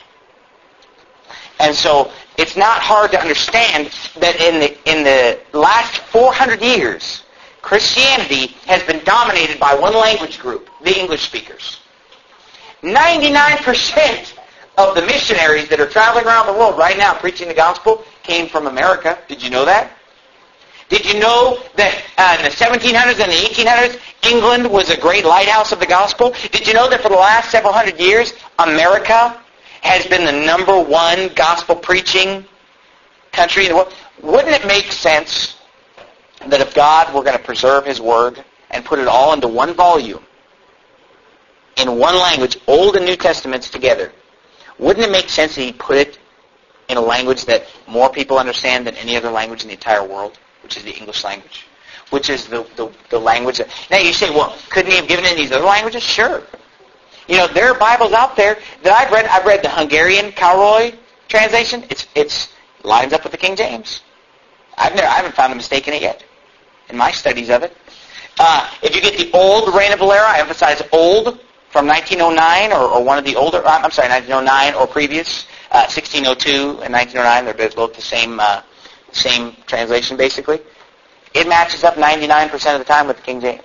And so it's not hard to understand that in the in the last four hundred years, Christianity has been dominated by one language group, the English speakers. ninety-nine percent of the missionaries that are traveling around the world right now preaching the gospel came from America. Did you know that? Did you know that uh, in the seventeen hundreds and the eighteen hundreds, England was a great lighthouse of the gospel? Did you know that for the last several hundred years, America has been the number one gospel preaching country in the world? Wouldn't it make sense that if God were going to preserve His Word and put it all into one volume, in one language, Old and New Testaments together, wouldn't it make sense that He put it in a language that more people understand than any other language in the entire world, which is the English language, which is the, the, the language that... Now you say, well, couldn't He have given it in these other languages? Sure. You know, there are Bibles out there that I've read. I've read the Hungarian Karoly, translation, it's it's lines up with the King James. I've never, I haven't found a mistake in it yet in my studies of it. Uh, if you get the old Reina Valera, I emphasize old, from nineteen oh nine or, or one of the older, I'm sorry, nineteen oh nine or previous, uh, sixteen oh two and nineteen oh nine, they're both the same uh, same translation basically. It matches up ninety-nine percent of the time with the King James.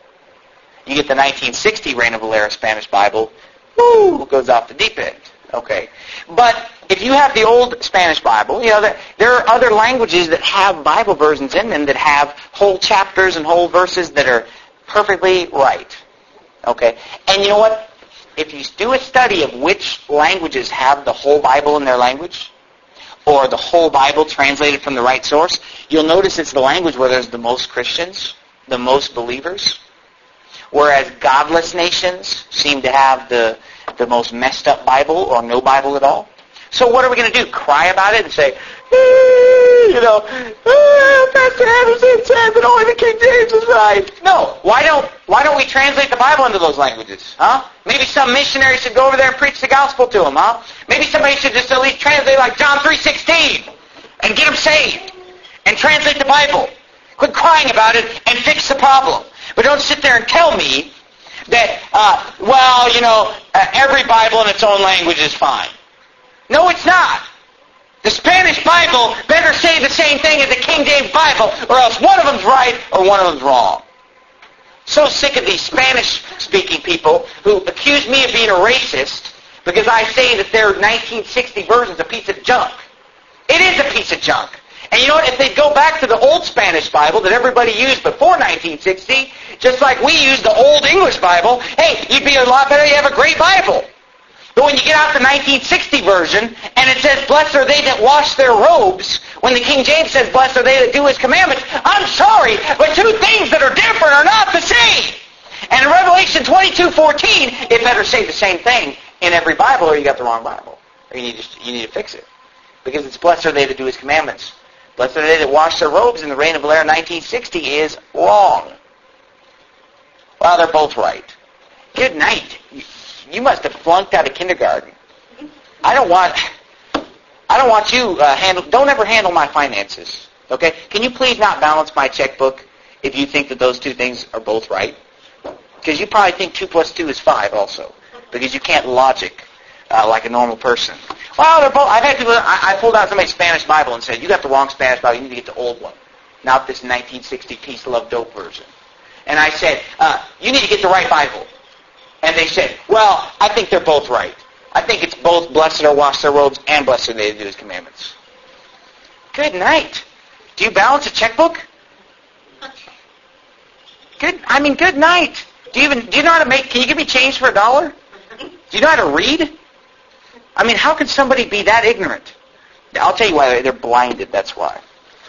You get the nineteen sixty Reina Valera Spanish Bible, woo, goes off the deep end. Okay. But if you have the old Spanish Bible, you know, there, there are other languages that have Bible versions in them that have whole chapters and whole verses that are perfectly right. Okay. And you know what? If you do a study of which languages have the whole Bible in their language, or the whole Bible translated from the right source, you'll notice it's the language where there's the most Christians, the most believers, whereas godless nations seem to have the the most messed up Bible or no Bible at all. So what are we going to do? Cry about it and say, eh, you know, oh, Pastor Anderson said that only the King James is right. No. Why don't Why don't we translate the Bible into those languages? Huh? Maybe some missionary should go over there and preach the gospel to them, huh? Maybe somebody should just at least translate like John three sixteen and get them saved and translate the Bible. Quit crying about it and fix the problem. But don't sit there and tell me that, uh, well, you know, uh, every Bible in its own language is fine. No, it's not. The Spanish Bible better say the same thing as the King James Bible, or else one of them's right or one of them's wrong. So sick of these Spanish-speaking people who accuse me of being a racist because I say that their nineteen sixty version's a piece of junk. It is a piece of junk. And you know what? If they go back to the old Spanish Bible that everybody used before nineteen sixty, just like we used the old English Bible, hey, you'd be a lot better. You have a great Bible. But when you get out the nineteen sixty version, and it says, blessed are they that wash their robes, when the King James says, blessed are they that do His commandments, I'm sorry, but two things that are different are not the same. And in Revelation twenty-two fourteen, it better say the same thing in every Bible, or you got the wrong Bible. Or you need to, you need to fix it. Because it's blessed are they that do His commandments. Blessed are they that wash their robes in the Reina Valera nineteen sixty is wrong. Well, they're both right. Good night. You must have flunked out of kindergarten. I don't want, I don't want you uh, handle. Don't ever handle my finances. Okay? Can you please not balance my checkbook if you think that those two things are both right? Because you probably think two plus two is five also, because you can't logic uh, like a normal person. Well, they're both. I've had people. I, I pulled out somebody's Spanish Bible and said, "You got the wrong Spanish Bible. You need to get the old one, not this nineteen sixty Peace, Love, Dope version." And I said, uh, "You need to get the right Bible." And they said, "Well, I think they're both right. I think it's both blessed are wash their robes and blessed are they that do His commandments." Good night. Do you balance a checkbook? Good. I mean, good night. Do you even do you know how to make? Can you give me change for a dollar? Do you know how to read? I mean, how can somebody be that ignorant? I'll tell you why. They're blinded. That's why.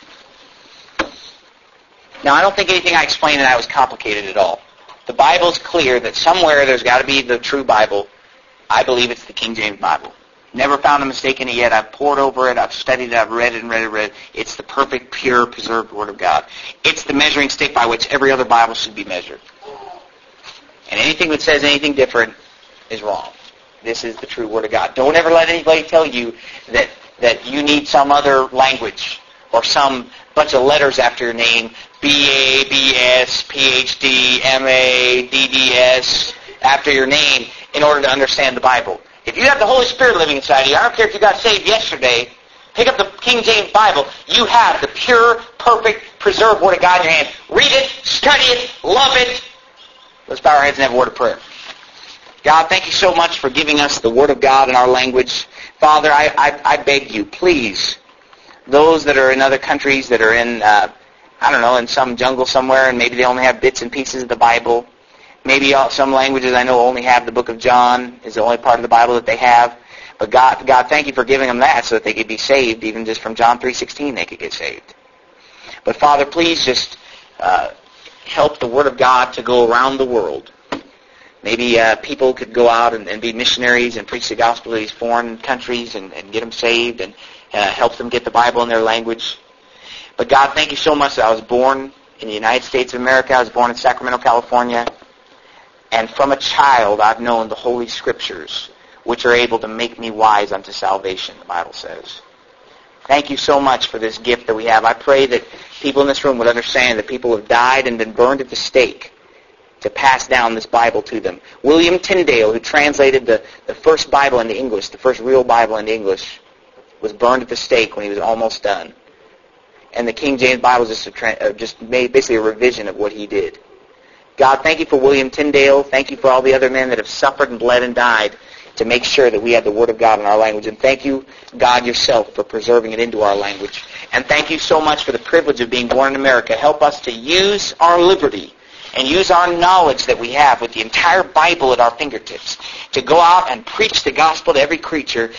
Now, I don't think anything I explained tonight was complicated at all. The Bible's clear that somewhere there's got to be the true Bible. I believe it's the King James Bible. Never found a mistake in it yet. I've pored over it. I've studied it. I've read it and read it and read it. It's the perfect, pure, preserved Word of God. It's the measuring stick by which every other Bible should be measured. And anything that says anything different is wrong. This is the true Word of God. Don't ever let anybody tell you that, that you need some other language or some bunch of letters after your name, B A, B S, P H D, M A, D D S, after your name in order to understand the Bible. If you have the Holy Spirit living inside of you, I don't care if you got saved yesterday, pick up the King James Bible. You have the pure, perfect, preserved Word of God in your hand. Read it, study it, love it. Let's bow our heads and have a word of prayer. God, thank you so much for giving us the Word of God in our language. Father, I, I, I beg you, please, those that are in other countries that are in, uh, I don't know, in some jungle somewhere, and maybe they only have bits and pieces of the Bible. Maybe some languages I know only have the book of John is the only part of the Bible that they have. But God, God, thank you for giving them that so that they could be saved. Even just from John three sixteen, they could get saved. But Father, please just uh, help the Word of God to go around the world. Maybe uh, people could go out and, and be missionaries and preach the gospel to these foreign countries and, and get them saved and uh, help them get the Bible in their language. But God, thank you so much that I was born in the United States of America. I was born in Sacramento, California. And from a child, I've known the Holy Scriptures which are able to make me wise unto salvation, the Bible says. Thank you so much for this gift that we have. I pray that people in this room would understand that people have died and been burned at the stake to pass down this Bible to them. William Tyndale, who translated the, the first Bible into English, the first real Bible into English, was burned at the stake when he was almost done. And the King James Bible is just, a tra- uh, just made basically a revision of what he did. God, thank you for William Tyndale. Thank you for all the other men that have suffered and bled and died to make sure that we have the Word of God in our language. And thank you, God, yourself, for preserving it into our language. And thank you so much for the privilege of being born in America. Help us to use our liberty and use our knowledge that we have with the entire Bible at our fingertips to go out and preach the gospel to every creature